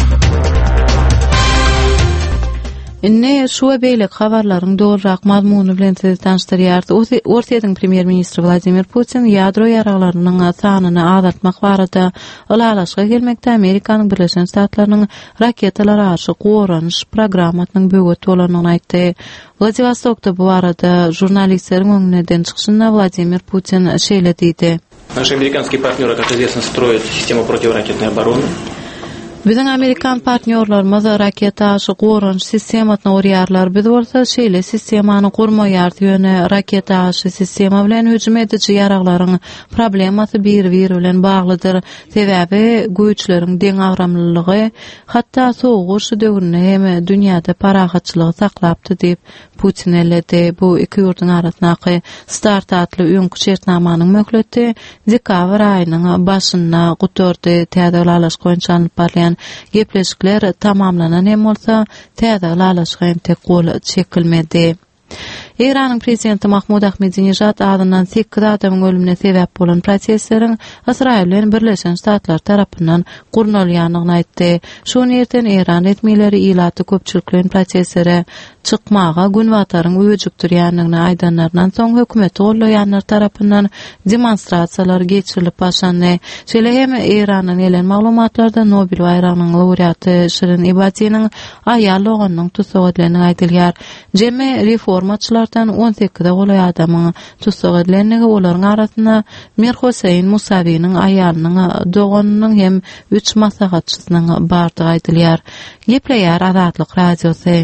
Inne şu beýlek habarlaryň dogrurak mazmuny bilen sizi tanıştyrýar. Russiýanyň premier ministri Vladimir Putin ýadro ýaraglarynyň sanyny azaltmak barada ulalaşga gelmekde Amerikanyň Birleşen Ştatlarynyň raketalara garşy goranç programmasynyň böwet bolanyny aýtdy. Vladivostokda bu arada jurnalistleriň öňünden çykyşynda Vladimir Putin şeýle diýdi. Наши американские партнеры, как известно, строят систему противоракетной обороны. Bizim Amerikan partnerlarymyz raketa aşy goranç sistematyny urýarlar. Biz bolsa şeýle sistemany gurmaýar ýöne raketa aşy sistema bilen hüjüm edici ýaraglaryň problemasy bir-biri bilen baglydyr. Sebäbi güýçleriň deň agramlylygy hatda soğuş döwründe hem dünýäde parahatçylygy saklapdy diýip Putin elledi. Bu iki ýurtun arasyndaky start adly öňkü şertnamanyň möhleti dekabr aýynyň başynda guturdy. Täze ulalaşyk goýunçanyp barýan gepleşikler tamamlanan hem bolsa täze ulalaşyk tek gol çekilmedi. Iranyň prezidenti Mahmud Ahmadinejad adından 8 adamyň ölümine sebäp bolan prosesleriň Israil bilen Birleşen Ştatlar tarapyndan gurnalýanyny aýtdy. Şonu erten Iran etmeýleri ýylaty köpçüliklerin prosesleri çykmaga günwataryň öjükdirýänligini aýdanlardan soň hökümeti gollaýanlar tarapyndan demonstrasiýalar geçirilip başlandy. Şeýle hem Iranyň elen maglumatlarda Nobel bayrağynyň laureaty Shirin Ebadi'niň aýal oganynyň tutsak edileni aýdylýar. Jemme reformaçylardan 18 golay adamyň tutsak edilenligi olaryň arasynda Mir Hosein Musawi'niň aýalynyň doganynyň hem 3 maslahatçysynyň bardygy aýdylýar. Gepleýär Azatlyk radiosy.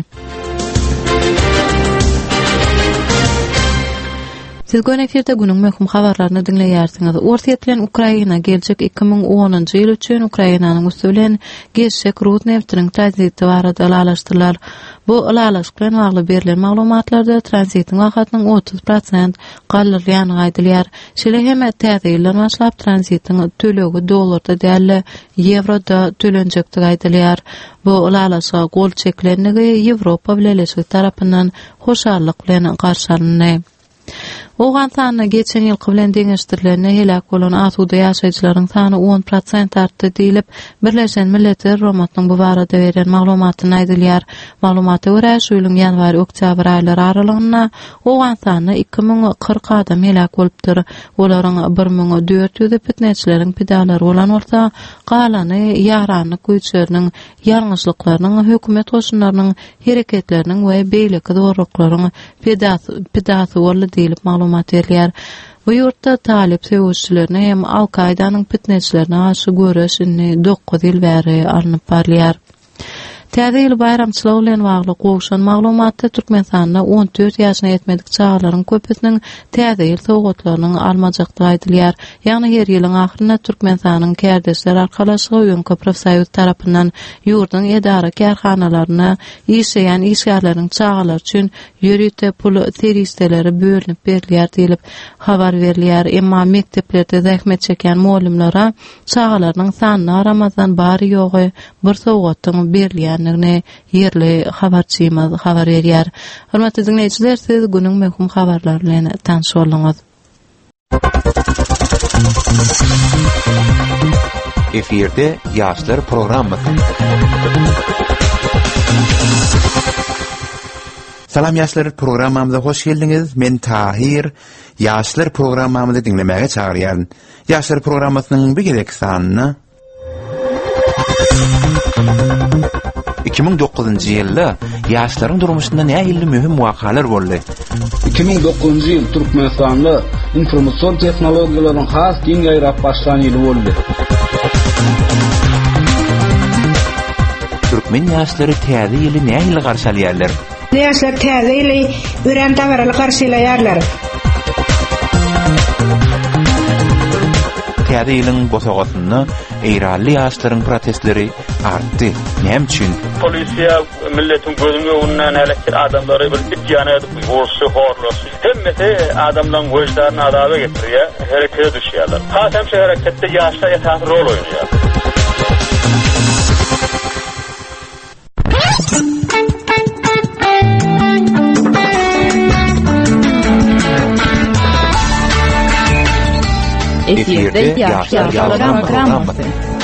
Siz gön efirde günüň möhüm habarlaryny dinleýärsiňiz. Russiýa bilen Ukraina geljek 2010-njy ýyl üçin Ukrainanyň üstülen geçek rut neftiniň tranziti barada ulalaşdyrlar. Bu ulalaşyk bilen bagly berilen maglumatlarda tranzitin wagtynyň 30% gallyrýanyny aýdylýar. Şeýle hem täze ýyldan başlap tranzitin tölegi dollarda däl euroda tölenjektigi aýdylýar. Bu ulalaşyga gol çekilenligi Ýewropa Birleşigi tarapyndan hoşallyk bilen garşy alındy. Awganistanda geçen ýyl bilen deňeşdirilen helak bolan asuda ýaşaýjylaryň sany 10% artdy diýilip Birleşen Milletler Romatynyň bu barada beren maglumatyny aýdylýar. Maglumata görä şu ýylyň ýanwar-oktýabr aýlary aralygynda Awganistanda 2040 adam helak bolupdyr. Olaryň 1400 pitnäçileriň pidalary bolan bolsa, galany ýarany güýçleriniň ýalňyşlyklarynyň, hökümet goşunlarynyň hereketleriniň we beýleki zorluklaryň pidasy boldy diýilip maglumat berýär. Bu ýurtda talip söwüşçilerine hem Al-Qaidanyň pitnäçilerine aşy göreşini 9 ýyl bäri alınıp barýar. Täze ýyl bayramçylyk bilen bagly gowşan maglumatda Türkmenistanda 14 ýaşyna ýetmedik çagalaryň köpüsiniň täze ýyl sowgatlarynyň almajakdygy aýdylýar. Ýagny her ýylyň ahyrynda Türkmenistanyň Kärdesler arkalaşygy öňkü profsoýuz tarapyndan ýurdun edara kärhanalaryna işleýän işgärleriň çagalary üçin ýörüte pul seristeleri bölünip berilýär diýilip habar berilýär. Emma mekteplerde zähmet çeken muallimlara çagalarynyň sanyny Ramazan bary ýogy bir sowgatyň berilýär yerli habarçymyz habar berýär. Hormatly dinleýijiler, siz günüň möhüm habarlary bilen tanış boldyňyz. Eferde Ýaşlar programmasy. Salam yaşlar, programmamıza hoş geldiniz. Men Tahir. Yaşlar programmamızı dinlemeye çağırıyorum. Yaşlar programmasının bir gerek sanını 2009 yılda yaşların durmuşunda nähili mühim wakalar boldy. 2009 yıl Türkmenistan'da informasyon teknolojilerinin has keng ýaýrap başlan ýyly boldy. Türkmen yaşları täze ýyly nähili garşalýarlar? Yaşlar täze ýyly ören tawaryly garşalaýarlar. Täze ýylyň bosagyny eýrally yaşlaryň protestleri artdy. Näme üçin? Polisiýa milletin gözüne ununan elektir adamlary bir ýanyp bolsa horlasy. Hemmeti adamlaryň wejdaryny azaba getirýär, herekete düşýärler. Hasam şu hereketde ýaşlar ýaty rol oýnaýar. Efirde yaşlar programması.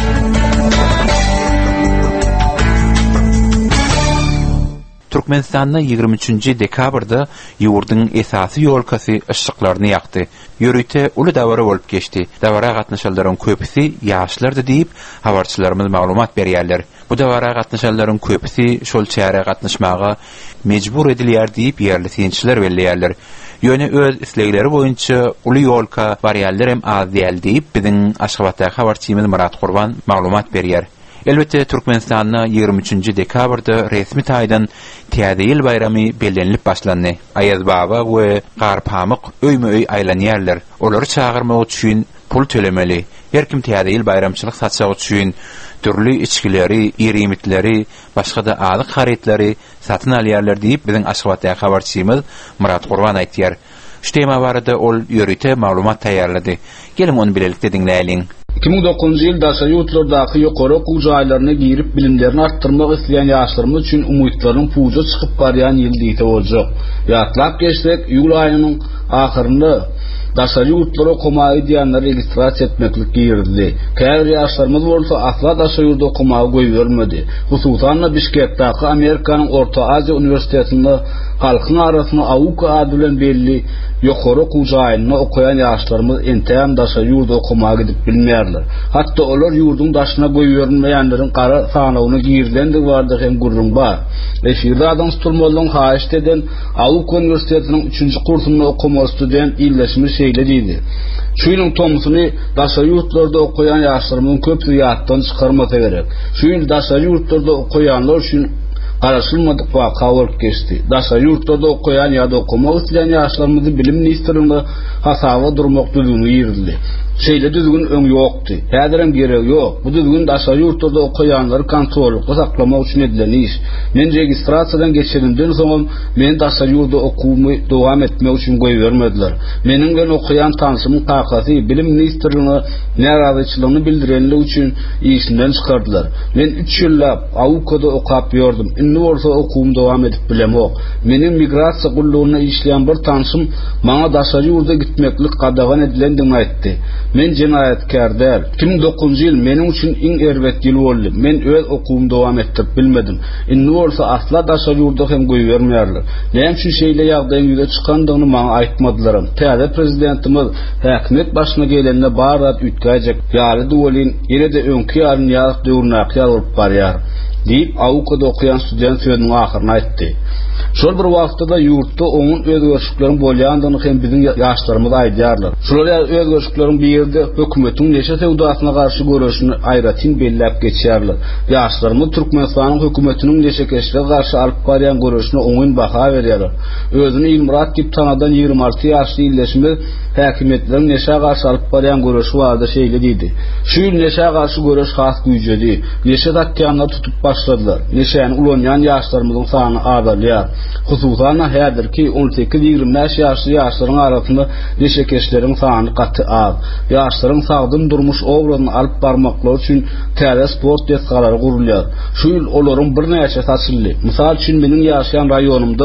Türkmenistan'da 23. dekabrda ýurdun esasy ýolkasy ışıklarını ýakdy. Ýörüte uly dawara bolup geçdi. Dawara gatnaşanlaryň köpüsi ýaşlardy diýip habarçylarymyz maglumat berýärler. Bu dawara gatnaşanlaryň köpüsi şol çäre gatnaşmaga mejbur edilýär diýip ýerli synçylar belleýärler. Ýöne öz islegleri boýunça uly ýolka barýarlar hem az däl diýip biziň Aşgabatda habarçymyz Murat Gurban maglumat berýär. Elbette Türkmenistan'da 23. dekabrda resmi taýdan Täze ýyl bayramy bellenilip başlandy. Aýaz baba we garpamyk öýme-öý aýlanýarlar. Olary çağırmak üçin pul tölemeli. Her kim Täze ýyl bayramçylyk satjak üçin türlü içkileri, ýerimitleri, başga da alyk haritleri satyn alýarlar diýip biziň Aşgabatda habarçymyz Murat Gurban aýtýar. Şu tema barada ol ýörüte maglumat taýýarlady. Gelin onu bilelikde dinläýin. 2009 yıl daşa yurtlardaky ýokary okuw jaýlaryna girip bilimlerini artdyrmak isleýän ýaşlarymyz üçin umytlaryň puja çykyp barýan ýyl diýip boljak. Ýatlap geçsek, ýyl aýynyň ahyrynda daşa yurtlara okumagy diýenleri registrasiýa etmeklik girdi. Käbir ýaşlarymyz bolsa asla daşa ýurtda okumagy goýbermedi. Hususan Bişkekdäki Amerikanyň Orta Aziýa Uniwersitetinde halkyň arasyna awuka ady bilen belli ýokary okuw jaýyna okuyan ýaşlarymyz entäm daşa ýurtda okumagy gidip bilmeýärler. Hatda olar ýurdun daşyna goýbermeýänleriň gara sanawyny girdendik bardyk hem gurrun bar. Efirde adam tutulmalyň haýyş eden Awuka Uniwersitetiniň 3-nji kursyny okumak student illeşmiş şeýle diýdi. Şu ýylyň tomsyny daşa ýurtlarda okuyan ýaşlarymyň köpüsi ýatdan çykarmasa gerek. Şu ýyl daşa ýurtlarda okuyanlar üçin garaşylmadyk waka bolup geçdi. Daşa ýurtlarda okuyan ýa-da okumak isleýän ýaşlarymyzy bilim ministrliginde hasaba durmak düzgün ýerildi. Şeýle düzgün öň ýokdy. Häzirem gerek ýok. Bu düzgün daşa ýurtlarda okuyanlary kontrolykda saklamak üçin edilen iş. Men registrasiýadan geçirenden soň men daşa ýurtda okuwmy dowam etmek üçin goýbermediler. Meniň bilen okuyan tanşymyň takasy bilim ministrligine närazyçylygyny bildirenlik üçin işinden çykardylar. Men 3 ýyllap Awukada okap ýordum. Indi bolsa okuwym dowam edip bilemok. Meniň migrasiýa gullugyna işleýän bir tanşym maňa daşa ýurtda gitmeklik gadagan edilendigini aýtdy. Men jenaýatkar. 2009 ýyl meniň üçin iň erbet ýyl boldy. Men öz okuwumy dowam etdirip bilmedim. Indi bolsa asla daşa ýurtda hem goýbermeýärler. Näme üçin şeýle ýagdaýyň ýüze çykandygyny maňa aýtmadylar. Täze prezidentimiz häkimet başyna gelende barat ütgäjek. Ýaly dowlyn ýene-de öňki ýaryn ýaly döwrnäkler bolup barýar. Diýip Awukada okuyan student sözüniň ahyryna aýtdy. Şol bir wagtda ýurtda oňun özgörüşiklerini bolýandygyny hem biziň ýaşlarymyz aýdýarlar. Şol özgörüşiklerin bir ýerde hökümetiň neşe sewdasyna garşy görüşini aýratyn belläp geçýärler. Ýaşlarymyz Türkmenistanyň hökümetiniň neşe keşige garşy alyp barýan görüşine oňun baha berýärler. Özüni İlmurat diýip tanadan 26 ýaşly illeşme häkimetleriň neşe garşy alyp barýan görüşi barada şeýle diýdi. Şu ýyl neşe garşy görüş has güýjedi. Neşe datyanlar tutup başladylar. Neşäni ulanýan ýaşlarymyzyň sany azalýar. Hususan häzirki 18-25 ýaşly ýaşlaryň arasynda neşe keşleriň sany gaty az. Ýaşlaryň sagdym durmuş obrazyny alyp barmaklar üçin täze sport desgalary gurulýar. Şu ýyl olaryň bir näçe saçyldy. Mysal üçin meniň ýaşaýan raýonumda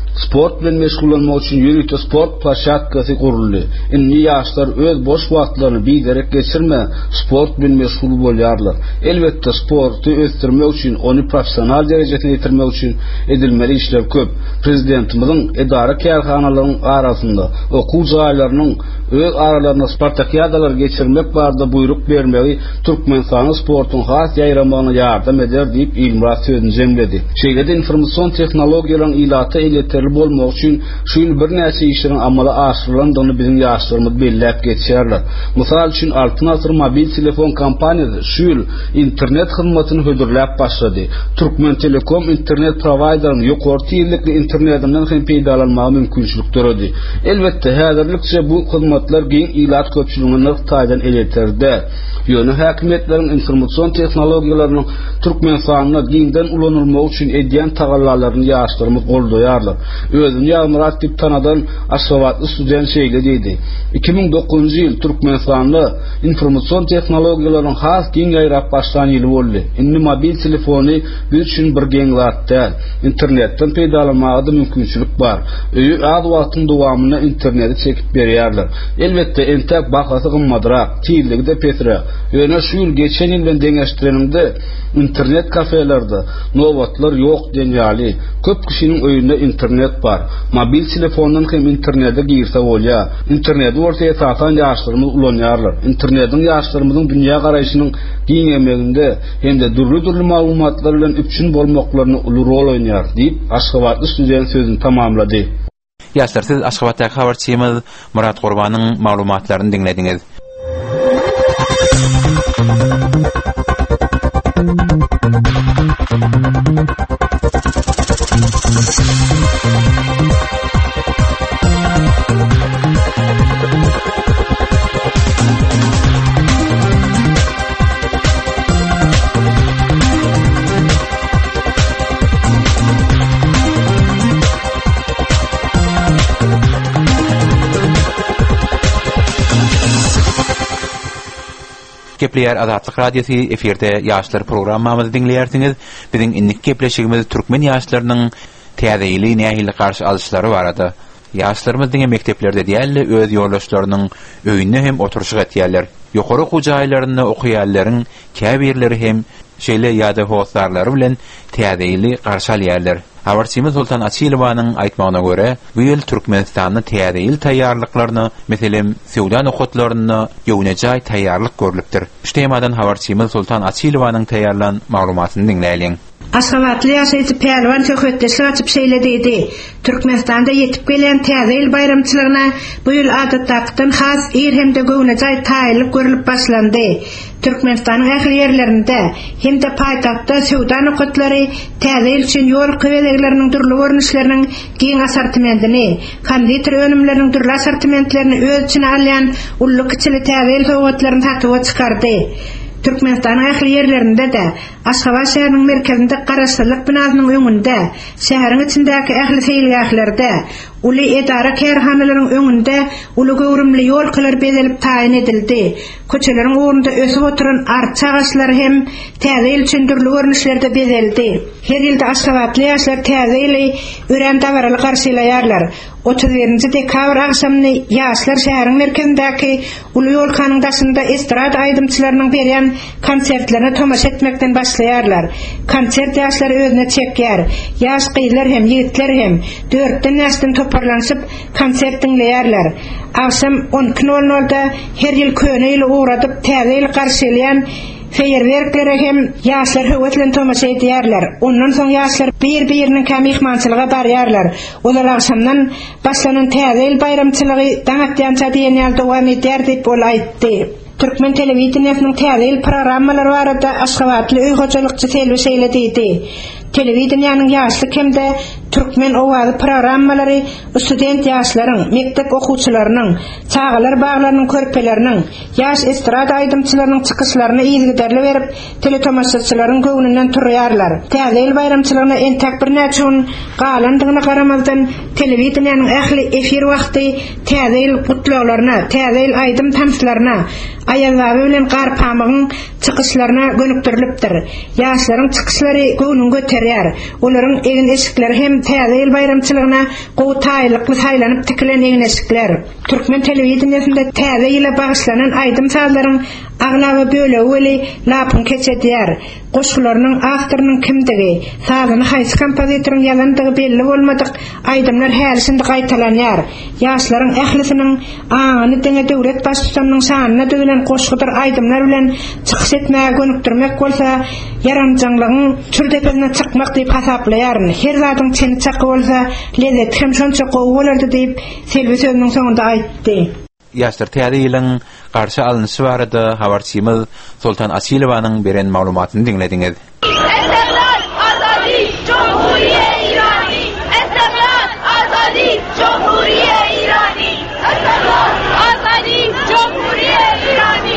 sport bilen meşgullanmak üçin ýönelikde sport plaşatkasy guruldy. Indi ýaşlar öz boş wagtlaryny biderek geçirme, sport bilen meşgul bolýarlar. Elbetde sporty ösdürmek üçin, onu professional derejesine ýetirmek üçin edilmeli işler köp. Prezidentimiziň edara kärhanalarynyň arasynda okuw jaýlarynyň öz aralaryna spartakiadalar geçirmek barada buyruk bermegi Türkmenistanyň sportyň has ýaýramagyna ýardam eder diýip Ilmurat sözüni jemledi. Şeýlede informasyon tehnologiýalaryň ilaty egeterli bolmak üçin şu ýyl bir näçe işleriň amala aşyrylandygyny biziň ýaşlarymyz belläp geçýärler. Mysal üçin Altyn asyr mobil telefon kompaniýasy şu ýyl internet hyzmatyny hödürläp başlady. Türkmen Telekom internet providerynyň ýokary tiýirlikli internetinden hem peýdalanmagy mümkinçilik töredi. Elbetde häzirlikçe bu hyzmatlar giň ilat köpçüligini taýdan eleterdi. Ýöne häkimetleriň informasyon tehnologiýalarynyň Türkmenistanyna giňden ulanylmagy üçin edýän tagallalaryny ýaşlarymyz goldaýarlar. Özüni ýagmyrat diýip tanadan aşgabatly student şeýle diýdi. 2009-njy ýyl Türkmenistanda informasyon tehnologiýalarynyň has giň ýaýrap başlan ýyly boldy. Indi mobil telefony biz üçin bir geň zatda. Internetden peýdalanmagy mümkinçilik bar. Öýü az wagtyň dowamyna interneti çekip berýärler. Elbetde entek bahasy gymmadyrak, tiýilligi de petrak. Ýöne şu ýyl geçen ýyldan deňeşdireninde internet kafelerde nowatlar ýok denýäli. Köp kişiniň öýünde internet bar. Mobil telefondan hem internete girse bolýar. Interneti ortaya satan ýaşlarymyz ulanýarlar. Internetiň ýaşlarymyzyň dünýä garaýşynyň giňemeginde hem de durly maglumatlar bilen üpçün bolmaklaryny uly rol oýnýar diýip Aşgabatly student sözüni tamamlady. Ýaşlar, siz Aşgabatdaky habarçymyz Murat Gurbanyň maglumatlaryny dinlediňiz. Gepleyer Azatlyk Radiosu eferde ýaşlar programmamyzy dinleýärsiňiz. Biziň innik gepleşigimiz türkmen ýaşlarynyň täzeýli nähili garşy alyşlary barada. Ýaşlarymyz diňe mekteplerde diýerli öz ýoldaşlarynyň öýünde hem oturuşyk etýärler. Ýokary okuw jaýlaryna okuýarlaryň käbirleri hem şeýle ýa-da howsarlary bilen täzeýli garşy alýarlar. Habarçymyz Sultan Açylowanyň aýtmagyna görä, bu ýyl Türkmenistanyň täzeýil taýýarlyklaryny, meselem Sudan okutlaryny ýöwnejäj taýýarlyk görülipdir. Şu temadan habarçymyz Sultan Açylowanyň taýýarlan maglumatyny dinleýäliň. Aşgabatly ýaşaýjy Pelwan töhretdeşi açyp şeýlediydi. Türkmenistanda ýetip gelen täzeýil bayramçylygyna bu ýyl adatdan has ir hemde göwnejäj taýýarlyk görülip başlandy. Türkmenistanyň ähli ýerlerinde hem-de paýtagtda Sudan okutlary täzeýil üçin ýol kywedegleriniň durly görnüşleriniň giň asortimentini, konditer önümleriniň durly asortimentlerini öz içine alýan ully kiçili täzeýil sowgatlaryny satyp çykardy. Türkmenistanyň ähli ýerlerinde de Aşgabat şäheriniň merkezinde Garaşlyk binasynyň öňünde, şäheriň içindäki ähli feýilgählerde, uly edara kärhanalaryň öňünde uly gowrumly ýolkylar bezelip taýin edildi. Köçeleriň orunda ösüp oturan arça agaçlary hem täzeýil üçin durly görnüşlerde bezeldi. Her ýylda Aşgabatly ýaşlar täzeýili ören dawaraly garşylaýarlar. 31-nji dekabr akşamyny ýaşlar şäheriň merkezindäki uly ýolkanyň daşynda estrada aýdymçylarynyň berýän konsertlerine tomaşa etmekden başlaýarlar. Konsert ýaşlary özüne çekýär. Ýaş gyýlar hem ýigitler hem 4-den ýaşdan toparlanyp konsert dinleýärler. Akşam 12:00-da her ýyl köne ýyly uğradyp täzeýil garşylayan feýerwerklere hem ýaşlar höwetlen tomaşa edýärler. Ondan soň ýaşlar bir-biriniň kämihmançylyga barýarlar. Olar akşamdan başlanan täzeýil bayramçylygy daňatýança diýen ýaly dowam edýär diýip ol aýtdy. Türkmen telewizionynyň täzeýil programmalary barada Aşgabatly öýhojalykçy Selvi şeýlediydi. Telewizionyanyň ýaşlyk hemde türkmen owazy programmalary student ýaşlaryň, mektep okuwçylarynyň, çağalar baglarynyň körpeleriniň, ýaş estrada aýdymçylarynyň çykyşlaryny ýygyderli berip, teletomaşaçylaryň göwnünden turýarlar. Täzeýil bayramçylygyna entek bir näçe gün galandygyna garamazdan telewizionyanyň ähli efir wagty täzeýil gutlaglaryna, täzeýil aýdym tamslaryna, aýallagy bilen garpamygyň çykyşlaryna gönükdirilipdir. Ýaşlaryň çykyşlary göwnüň göterýär. Olaryň egin eşikleri hem täze bayramçylygyna gowtaýlykly saýlanyp tikilen eşikler. Türkmen telewizionyasynda täze ýyla bagyşlanan aýdym sazlaryň aglawy bölegi weli lapyn keçedýär. Goşgularynyň awtorynyň kimdigi, sazyny haýsy kompozitoriň ýalandygy belli bolmadyk aýdymlar hälisinde gaýtalanýar. Ýaşlaryň ählisiniň aňyny deňe döwlet başçysynyň şanyna döwülen goşgudyr aýdymlar bilen çykyş etmäge gönükdirmek bolsa, yaramjaňlygyň türdepesine çykmak diýip hasaplaýar. Her zadyň çeni çaky bolsa, lezzet hem şonça gowy bolardy diýip selbi sözüniň soňunda aýtdy. Ýaşlar täze garşy alynşy barada habarçymyz Sultan Asilowanyň beren maglumatyny dinlediňiz. İstiklal, azadi, Cumhuriye İrani. İstiklal, azadi, Cumhuriye İrani. İstiklal, azadi, Cumhuriye İrani.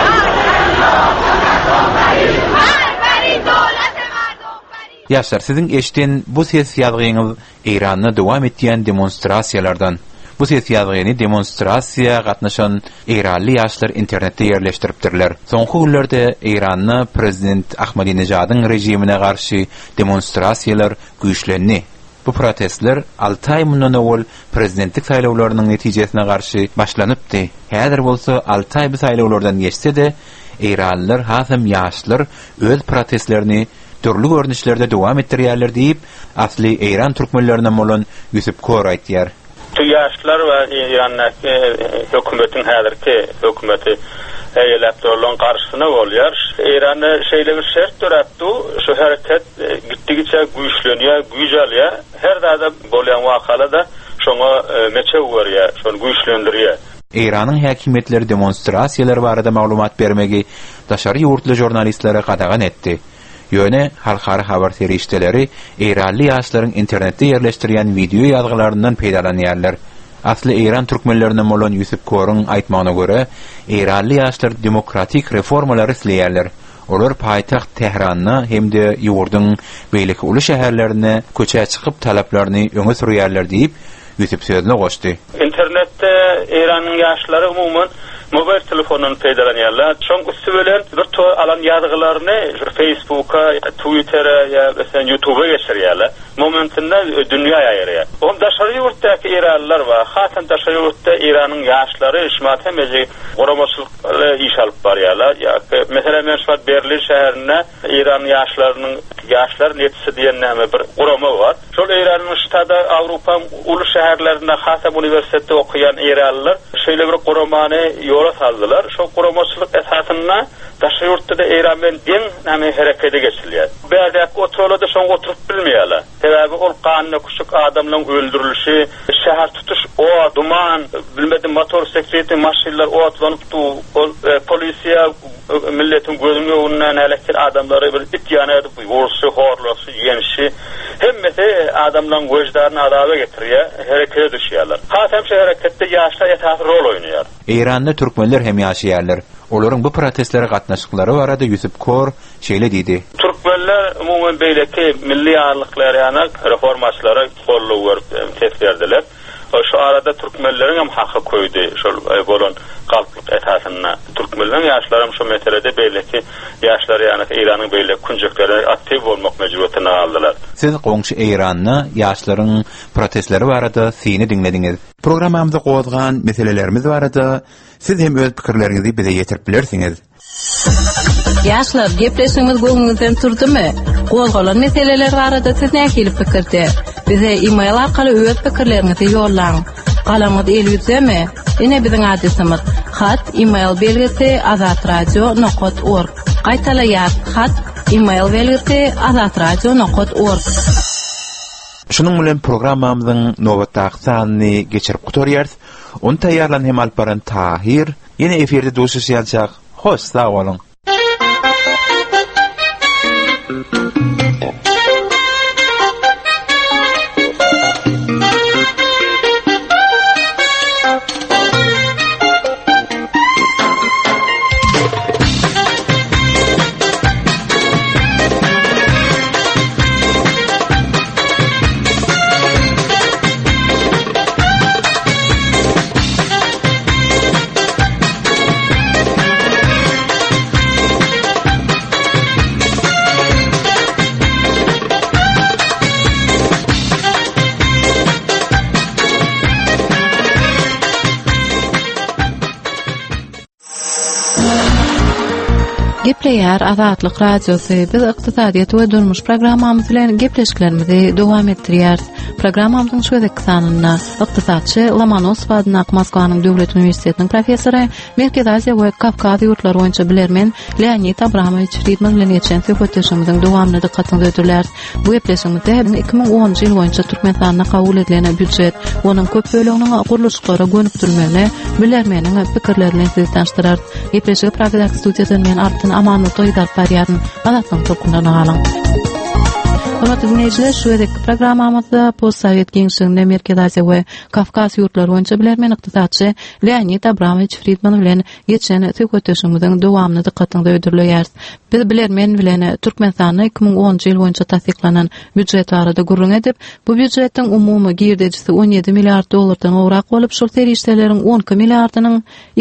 Ýaşlar, siziň eşden bu ses ýazgyňyz Iranda dowam etýän demonstrasiýalardan. Bu ses ýazgyny demonstrasiýa gatnaşan Iranly ýaşlar internetde ýerleşdiripdirler. Soňky günlerde Iranyň prezident Ahmadinejadyň rejimine garşy demonstrasiýalar güýçlendi. Bu protestler 6 ay mundan owul prezidentlik saýlawlarynyň netijesine garşy başlanypdy. Häzir bolsa 6 ay bu saýlawlardan geçse-de, Iranlylar hasam ýaşlar öz protestlerini türlü görnüşlerde dowam etdirýärler diýip asly Iran türkmenlerine bolan Yusuf Kor aýtýar. Yaşlar ve İran'daki hükümetin häzirki hükümeti eýelepdirlen garşysyna bolýar. İran'ı şeýle bir şert töräpdi, şu hereket gitdigiçe güýçlenýär, güýç alýar. Her dada bolýan wakalada şoňa meçe görýär, şonu güýçlendirýär. Iranyň häkimetleri demonstrasiýalar barada maglumat bermegi daşary ýurtly jurnalistlere gadagan etdi. Ýöne halkara habar terişdeleri Iranly ýaşlaryň internetde ýerleşdirýän video ýazgylaryndan peýdalanýarlar. Asly Iran türkmenlerine bolan Yusuf Kor'un aýtmagyna görä, Iranly ýaşlar demokratik reformalary isleýärler. Olar paýtaxt Tehranyna hemde ýurduň beýleki uly şäherlerine köçe çykyp talaplaryny öňe sürýärler diýip Yusuf sözüne goşdy. İnternetde Iranyň ýaşlary umumyň mobil telefonun peýdalanýarlar. Şoň üstü bilen bir to alan ýazgylaryny Facebook'a, Twitter'a ýa mesela YouTube'a geçirýärler. Momentinde dünýä ýaýrýar. On daşary ýurtdaky Iranlylar we hasam daşary ýurtda Iranyň ýaşlary işmat hemezi goramaçylykly iş alyp barýarlar. Ýa-ki mesela men şu Berlin şäherine İran ýaşlarynyň ýaşlar netisi diýen näme bir gorama bar. Şol Iranyň ştada Awropa uly şäherlerinde hasam uniwersitetde okuyan Iranlylar şeýle bir goramany ýola saldylar. Şo goramaçylyk esasyna daşary ýurtda Iran bilen diň näme herekete geçilýär. Bäzäk oturulada şoň oturup bilmeýärler. Sebäbi ol ganyna küçük adamlaryň öldürilişi, şäher tutuş, o duman, bilmedim motor sekreti maşinler otlanypdy, polisiýa milletin gözüne önünden elektir adamları bir ityan edip vuruşu, horlaşı, yenişi hemmeti adamların vecdarını adaba getiriyor, harekete düşüyorlar. Hatem şu harekette yaşlar yatağı rol oynuyor. İran'da Türkmenler hem yaşayarlar. Olaryň bu protestlere gatnaşyklary barada Yusuf Kor şeýle diýdi. Türkmenler umumen beýleki milli ýarlyklary ýa-ni reformaçylara golluk berip ses berdiler. Şu arada Türkmenlerin hem hakkı koydu şol bolan galplyk esasyna. Türkmenlerin ýaşlarym şu meselede beýleki ýaşlar ýa-ni Iranyň beýleki kunjukları aktiv bolmak mejburiýetine aldylar. Siz goňşy Iranyň ýaşlaryň protestleri barada syny dinlediňiz. Programmamyzda gowazgan meselelerimiz barada siz hem öz pikirleriňizi bize ýetirip bilersiňiz. Ýaşlar, gepleşigimiz göňüňizden turdymy? Gowazgalan meseleler barada siz näme pikirde? Bize e-mail arkaly öz pikirleriňizi ýollaň. Galamyz elüzemi? Ene biziň adresimiz hat e-mail belgisi azatradio.org. Gaýtalaýar hat e-mail belgisi azatradio.org. Şunun bilen programmamyzyň nowatdaky sanyny geçirip gutorýarys. Onu taýýarlan hem alyp baran Tahir ýene eferde duşuşýançak. Hoş, sag bolun. Gepleýär Azatlyk Radiosu. Biz ykdysadyýat we durmuş programmamyz bilen gepleşiklerimizi dowam etdirýär. Programmamyzyň şöhret sanyna ykdysadçy Lomonosov adnak Moskwanyň Döwlet Uniwersitetiniň professory, Merkez Aziýa we Kavkaz ýurtlary boýunça bilermen Leonid Abramovich Friedman bilen geçen söhbetleşigimiziň dowamyny dikkatinizi ödülýär. Bu gepleşigimizde 2010-njy ýyl boýunça Türkmenistanda kabul edilen büdjet, onuň köp böleginiň guruluşlara gönükdirilmegine bilermeniň pikirlerini sizi tanıştyrar. Gepleşigi Pragada studiýadan men artyn amanly toýdar barýaryn Azatlyň tokundan alan. Hormatly dinleýijiler, şu edeki programmamyzda postsovet geňçiliginde Merkez Aziýa we Kavkaz ýurtlary boýunça bilermen ykdysatçy Leonid Abramovich Friedman bilen geçen söhbetleşigimiziň dowamyny dikkatinizi ödülýär. Biz bilermen bilen Türkmenistanyň 2010-njy ýyl boýunça tasdiklanan büdjet barada gurrun edip, bu büdjetiň umumy girdejisi 17 milliard dollardan owrak bolup, şol terişdeleriň 12 milliardynyň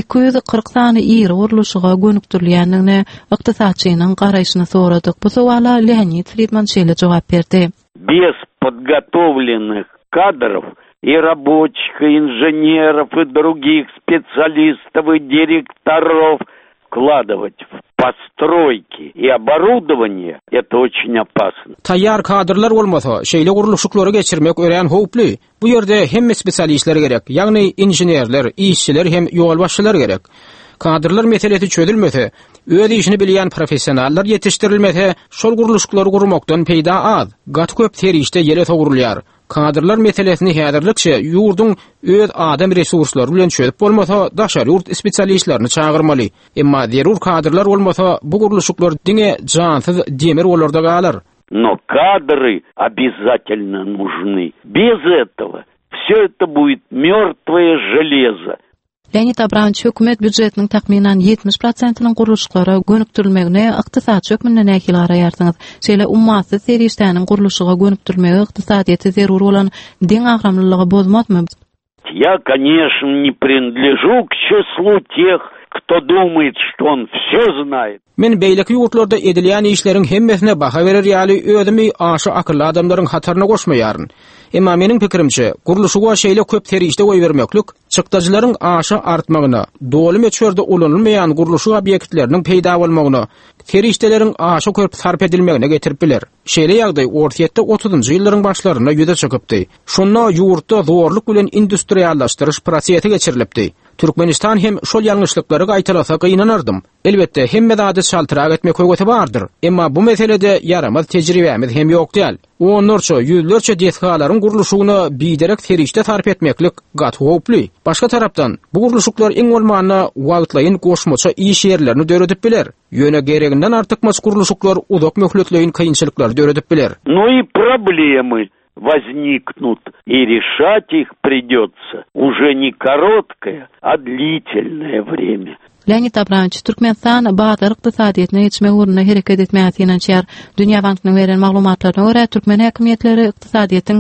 240 sany ýeri guruluşyga gönükdirilýändigine ykdysatçynyň garaýşyny soradyk. Bu sowala Leonid Friedman şeýle jogap berdi. Без подготовленных кадров и рабочих, и инженеров, и других специалистов, и директоров вкладывать в постройки и оборудование — это очень опасно. Tayyar kadrlar bolmasa, şeýle guruluşyklary geçirmek ören howply. Bu ýerde hem spesialistler gerek, ýagny injenerler, işçiler hem ýol başçylar gerek. Kadrlar meselesi çözülmese, öz işini bilýän professionallar yetişdirilmese, şol guruluşyklary gurmakdan peýda az, gaty köp terişde ýere togurulýar. Kadrlar meselesini häzirlikçe ýurdun öz adam resurslary bilen çözüp bolmasa, daşary ýurt spesialistlerini çağırmaly. Emma zerur kadrlar bolmasa, bu guruluşyklar diňe jansyz demir bolarda galar. Но кадры обязательно нужны. Без этого все это будет мёртвое железо. Leonid Abramovich hökümet büdjetiniň takminan 70%-nyň guruluşyklary gönükdirilmegine ykdysat hökmünden nähili garaýarsyňyz. Şeýle ummatsy serişdäniň guruluşyga gönükdirilmegi ykdysadyýaty zerur bolan deň agramlylygy bozmazmy? Я, конечно, не принадлежу к числу тех, кто думает, что он все знает. Men beýleki ýurtlarda edilýän işleriň hemmesine baha berer ýaly özümi aşy akylly adamlaryň hataryna goşmaýaryn. Emma meniň pikirimçe, guruluşyga şeýle köp terişde goý bermeklik, çykdajylaryň aşy artmagyna, doly meçherde ulanylmaýan guruluşy obýektleriniň peýda bolmagyna, terişdeleriň aşy köp sarp edilmegine getirip biler. Şeýle ýagdaý ortaýetde 30-njy ýyllaryň başlaryna ýüze çykypdy. Şonda ýurtda zorluk bilen industriallaşdyryş prosesi geçirilipdi. Türkmenistan hem şol ýalňyşlyklary gaýtalasa gynanardym. Elbetde hemme zady şaltyrak etmek höwgeti bardyr. Emma bu meselede yaramaz tejribemiz hem ýok däl. Onlarça, ýüzlerçe dehgalaryň guruluşyny biderek terişde sarp etmeklik gaty howply. Başga tarapdan, bu guruluşyklar eň bolmany wagtlaýyn goşmaça iş ýerlerini döredip biler. Ýöne gereginden artyk mas guruluşyklar uzak möhletleýin kynçylyklary döredip biler. Ну и проблемы возникнут, и решать их придется уже не короткое, а длительное время. Leonid Abramovich Türkmenistan bazar ykdysadyýatyna geçmek ugruna hereket etmäge inançýar. Dünýä bankynyň beren maglumatlaryna görä, Türkmen häkimetleri ykdysadyýatyň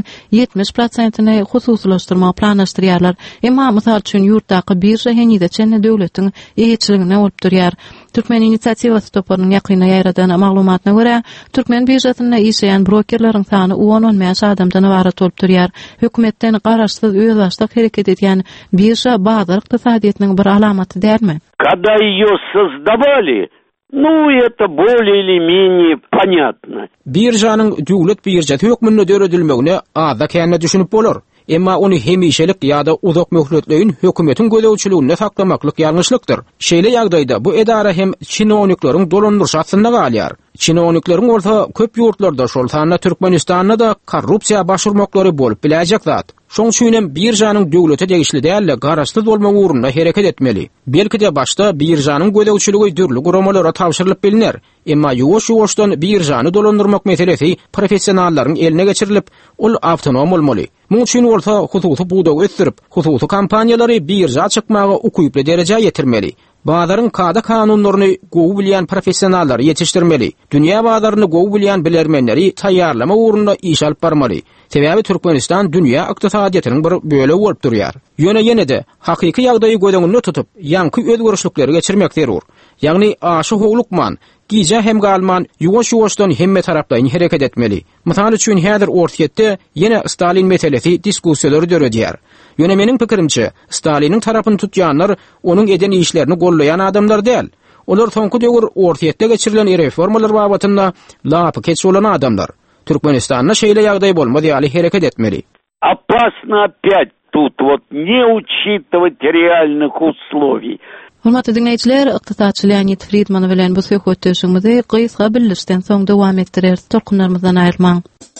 70%-ny hususlaşdyrmagy planlaşdyrýarlar. Emma mysal üçin ýurtdaky birja henide çenne döwletiň eýetçiligine bolup durýar. Türkmen inisiatiwasy toparynyň ýakyna ýaýradan maglumatyna görä, Türkmen birjasyna işleýän brokerleriň sany 10-15 adamdan ibarat bolup durýar. Hökümetden garaşsyz özbaşlyk hereket edýän birja bazar ykdysadyýatynyň bir alamaty dälmi? Когда ее создавали, ну, это более или менее понятно. Birjanyň döwlet birjasy hökmünde döredilmegine azda känne düşünüp bolar. Emma onu hemişelik ýa-da uzak möhletleýin hökümetiň gözegçiliginde saklamaklyk ýalňyşlykdyr. Şeýle ýagdaýda bu edara hem çinowniklaryň dolandyrşy atynda galýar. Çinowniklaryň bolsa köp ýurtlarda şol sanyna Türkmenistanda da korrupsiýa başurmaklary bolup biläjek zat. Şoň üçin birjanyň döwlete degişli däl, garaşsyz bolmak ugrunda hereket etmeli. Belki de başda birjanyň gözegçiligi dürli guramalara tapşyrylyp bilinär. Emma ýuwaş-ýuwaşdan birjany dolandyrmak meselesi professionallaryň eline geçirilip, ol awtonom bolmaly. Muň üçin bolsa hususy budag ötürip, hususy kampaniýalary birja çykmagy ukuyply derejä ýetirmeli. Bazarın kada kanunlaryny gowy bilýän professionallar ýetişdirmeli. Dünýä bazaryny gowy bilýän bilermenleri taýýarlama ugrunda iş alyp barmaly. Sebäbi Türkmenistan dünýä ykdysadyýatynyň bir bölegi bolup durýar. Ýöne ýene-de hakyky ýagdaýy gödeňinde tutup, ýanky özgörüşlikleri geçirmek zerur. Ýagny aşy howlukman, gije hem galman ýuwaş-ýuwaşdan hemme tarapdaýyn hereket etmeli. Mysal üçin häzir ortaýetde ýene Stalin meselesi diskussiýalary döredýär. Ýöne meniň pikirimçe, Staliniň tarapyny tutýanlar onuň eden işlerini gollaýan adamlar däl. Olar soňky döwür ortaýetde geçirilen reformalar babatynda lapy keçip bolan adamlar. Türkmenistanda şeýle ýagdaý bolmady ýaly hereket etmeli. Опасно опять тут вот не учитывать реальных условий. Hormatly dinleýijiler, ykdysaçy Leonid Friedman bilen bu söhbetleşigimizi gysga bildirişden soň dowam etdirer. Torkunlarymyzdan aýrylmaň.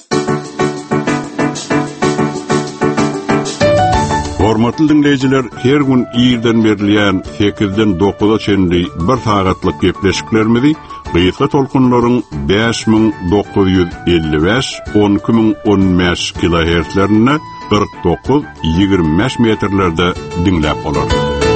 Hormatly dinleýijiler, her gün ýerden berilýän 8-den 9-a çenli bir sagatlyk gepleşiklerimizi gysga tolkunlaryň 5955 12015 kHz-lerine 49-25 metrlerde dinläp bolar.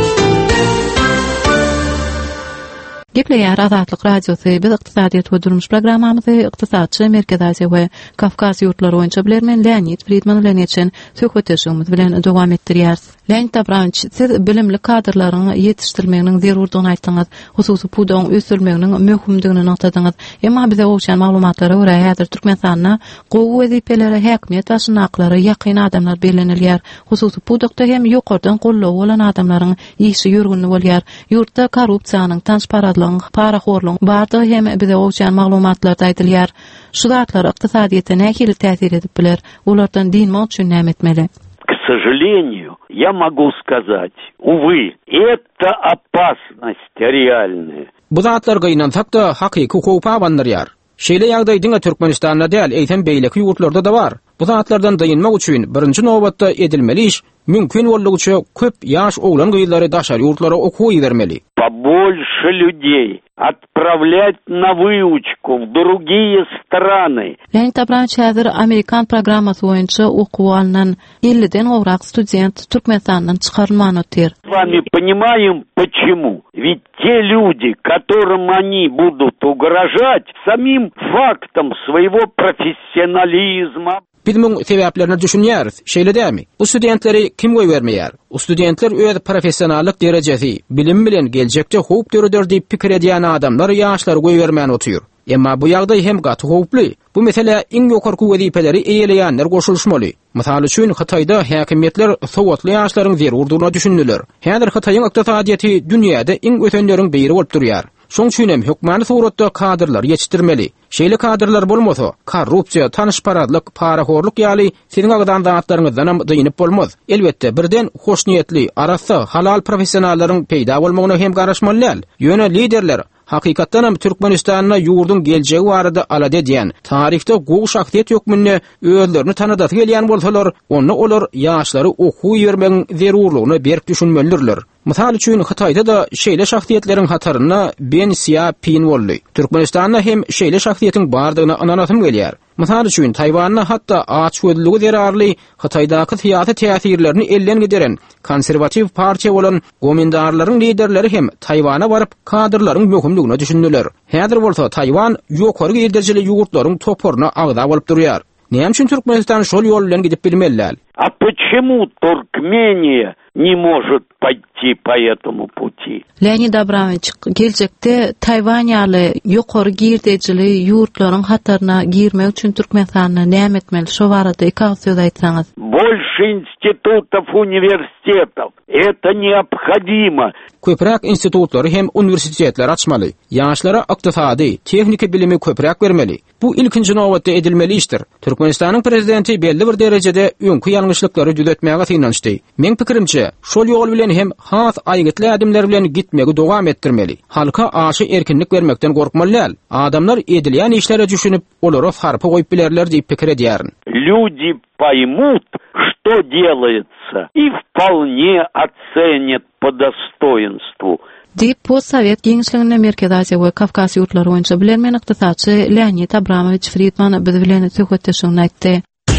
Gepleýär Azatlyk radiosy biz ykdysadyýet we durmuş programmamyzy ykdysadçy Merkez Aziýa we Kafkas ýurtlary boýunça bilermen Leonid Friedman bilen geçen söhbetleşigimiz bilen dowam etdirýär. Leonid Abramowitch, siz bilimli kadrlaryň ýetişdirmeginiň zerurdygyny aýtdyňyz, hususy pudaň ösdürmeginiň möhümdigini noktadyňyz. Emma bize owşan maglumatlary görä häzir Türkmenistanda gowy wezipeleri häkimiýet başynaklary ýakyn adamlar bellenilýär. Hususy pudakda hem ýokardan gollaw bolan adamlaryň işi ýürgünli bolýar. Ýurtda korrupsiýanyň transparentlygyň, paraxorlygyň bardygy hem bize owşan maglumatlarda aýdylýar. Şu zatlar ykdysadyýetde nähili täsir edip biler? Olardan dinmek üçin näme etmeli? К сожалению, я могу сказать, увы, это опасность реальная. Bu zatlar gynansak da hakyky hukuk pabanlarýar. Şeýle ýagdaýdyňa Türkmenistanda däl, eýtem beýleki ýurtlarda da bar. Bu zatlardan daýynmak üçin birinji nowbatda edilmeli iş, mümkin boldugyça köp ýaş oglan gyýlary daşary ýurtlara okuwy bermeli. Побольше людей отправлять на выучку в другие страны. Leonid Abramowitch häzir Amerikan programmasy boýunça okuw alynan 50-den gowrak student Türkmenistandan çykarylmany ötýär. С вами понимаем почему? Ведь те люди, которым они будут угрожать самим фактом своего профессионализма. Bilmem sebäplerini düşünýäris. Şeýle dämi? Bu studentleri kim goý bermeýär? O studentler öz professionallyk derejesi, bilim bilen geljekde howp döredür diýip pikir edýän adamlar ýaşlary goý bermän otýar. Emma bu ýagdaý hem gaty howply. Bu mesele iň ýokarky wezipeleri eýeleýänler goşulşmaly. Mysal üçin Hitaýda häkimiýetler sowatly ýaşlaryň zerurdygyna düşündiler. Häzir Hitaýyň ykdysadyýety dünýäde iň ötenleriň biri bolup durýar. Şoň üçin hem hökmany suratda kadrlar ýetişdirmeli. Şeýle kadrlar bolmasa, korrupsiýa, tanışparadlyk, paraxorlyk ýaly seniň agdan zatlaryňyzdan daýynyp bolmaz. Elbetde birden hoşniýetli, arasy halal professionallaryň peýda bolmagyna hem garaşmaly. Ýöne liderler hakykatdan hem Türkmenistanyna ýurdun geljegi barada alad edýän, tarihde gowy şahsiýet ýokmyny özlerini tanadaty gelýän bolsalar, onu olar ýaşlary okuw bermegiň zerurlygyny berk düşünmelidirler. Mysal üçin Hitaýda da şeýle şahsiýetleriň hataryna Ben Xiaoping boldy. Türkmenistanda hem şeýle şahsiýetiň bardygyna ananatym gelýär. Mysal üçin Taýwanyň hatda aç gözlügi derarly Hitaýdaky syýasy täsirlerini elden gideren konservativ partiýa bolan gomendarlaryň liderleri hem Taýwana baryp kadrlaryň möhümligine düşündiler. Häzir bolsa Taýwan ýokary derejeli ýurtlaryň toporuna agda bolup durýar. Näme üçin Türkmenistan şol ýol bilen gidip bilmeliler? А почему Туркмения не может пойти по этому пути? Leonid Abramowitch, geljekde Taýwan ýaly ýokary girdejili ýurtlaryň hataryna girmek üçin Türkmenistanda näme etmeli? Şo barada iki söz aýtsaňyz. Больше институтов, университетов. Это необходимо. Köprek institutları hem universitetler açmaly. Ýaşlara ykdysady, tehnika bilimi köprek bermeli. Bu ilkinji nowatda edilmeli işdir. Türkmenistanyň prezidenti belli bir derejede öňkü ýalňyşlykları düzeltmäge synançdy. Men pikirimçe, şol ýol bilen hem has aýgytly adamlar bilen gitmegi dowam etdirmeli. Halka aşy erkinlik bermekden gorkmalylar. Adamlar edilýän işlere düşünüp, olara sarpy goýup bilerler diýip pikir edýärin. Люди поймут, что делается, и вполне оценят по достоинству. Diýip post-sowet giňişligine Merkez Aziýa we Kafkas ýurtlary boýunça bilermen ykdysaçy Leonid Abramowitch Friedman biz bilen söhbetleşigini aýtdy.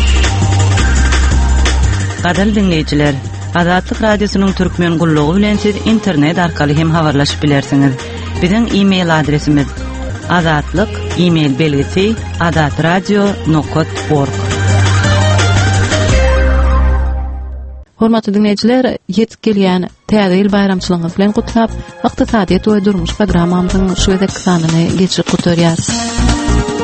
Gadal dinleýijiler, Azatlyk radiosynyň türkmen gullugy bilen siz internet arkaly hem habarlaşyp bilersiňiz. Biziň e-mail adresimiz azatlyk@azatradio.org. Hormatly dinleýijiler, ýetip gelýän täze ýyl bayramçylygyňyz bilen gutlap, ykdysadyýet we durmuş programmamyzyň şu edek sanyny geçip gutarýar.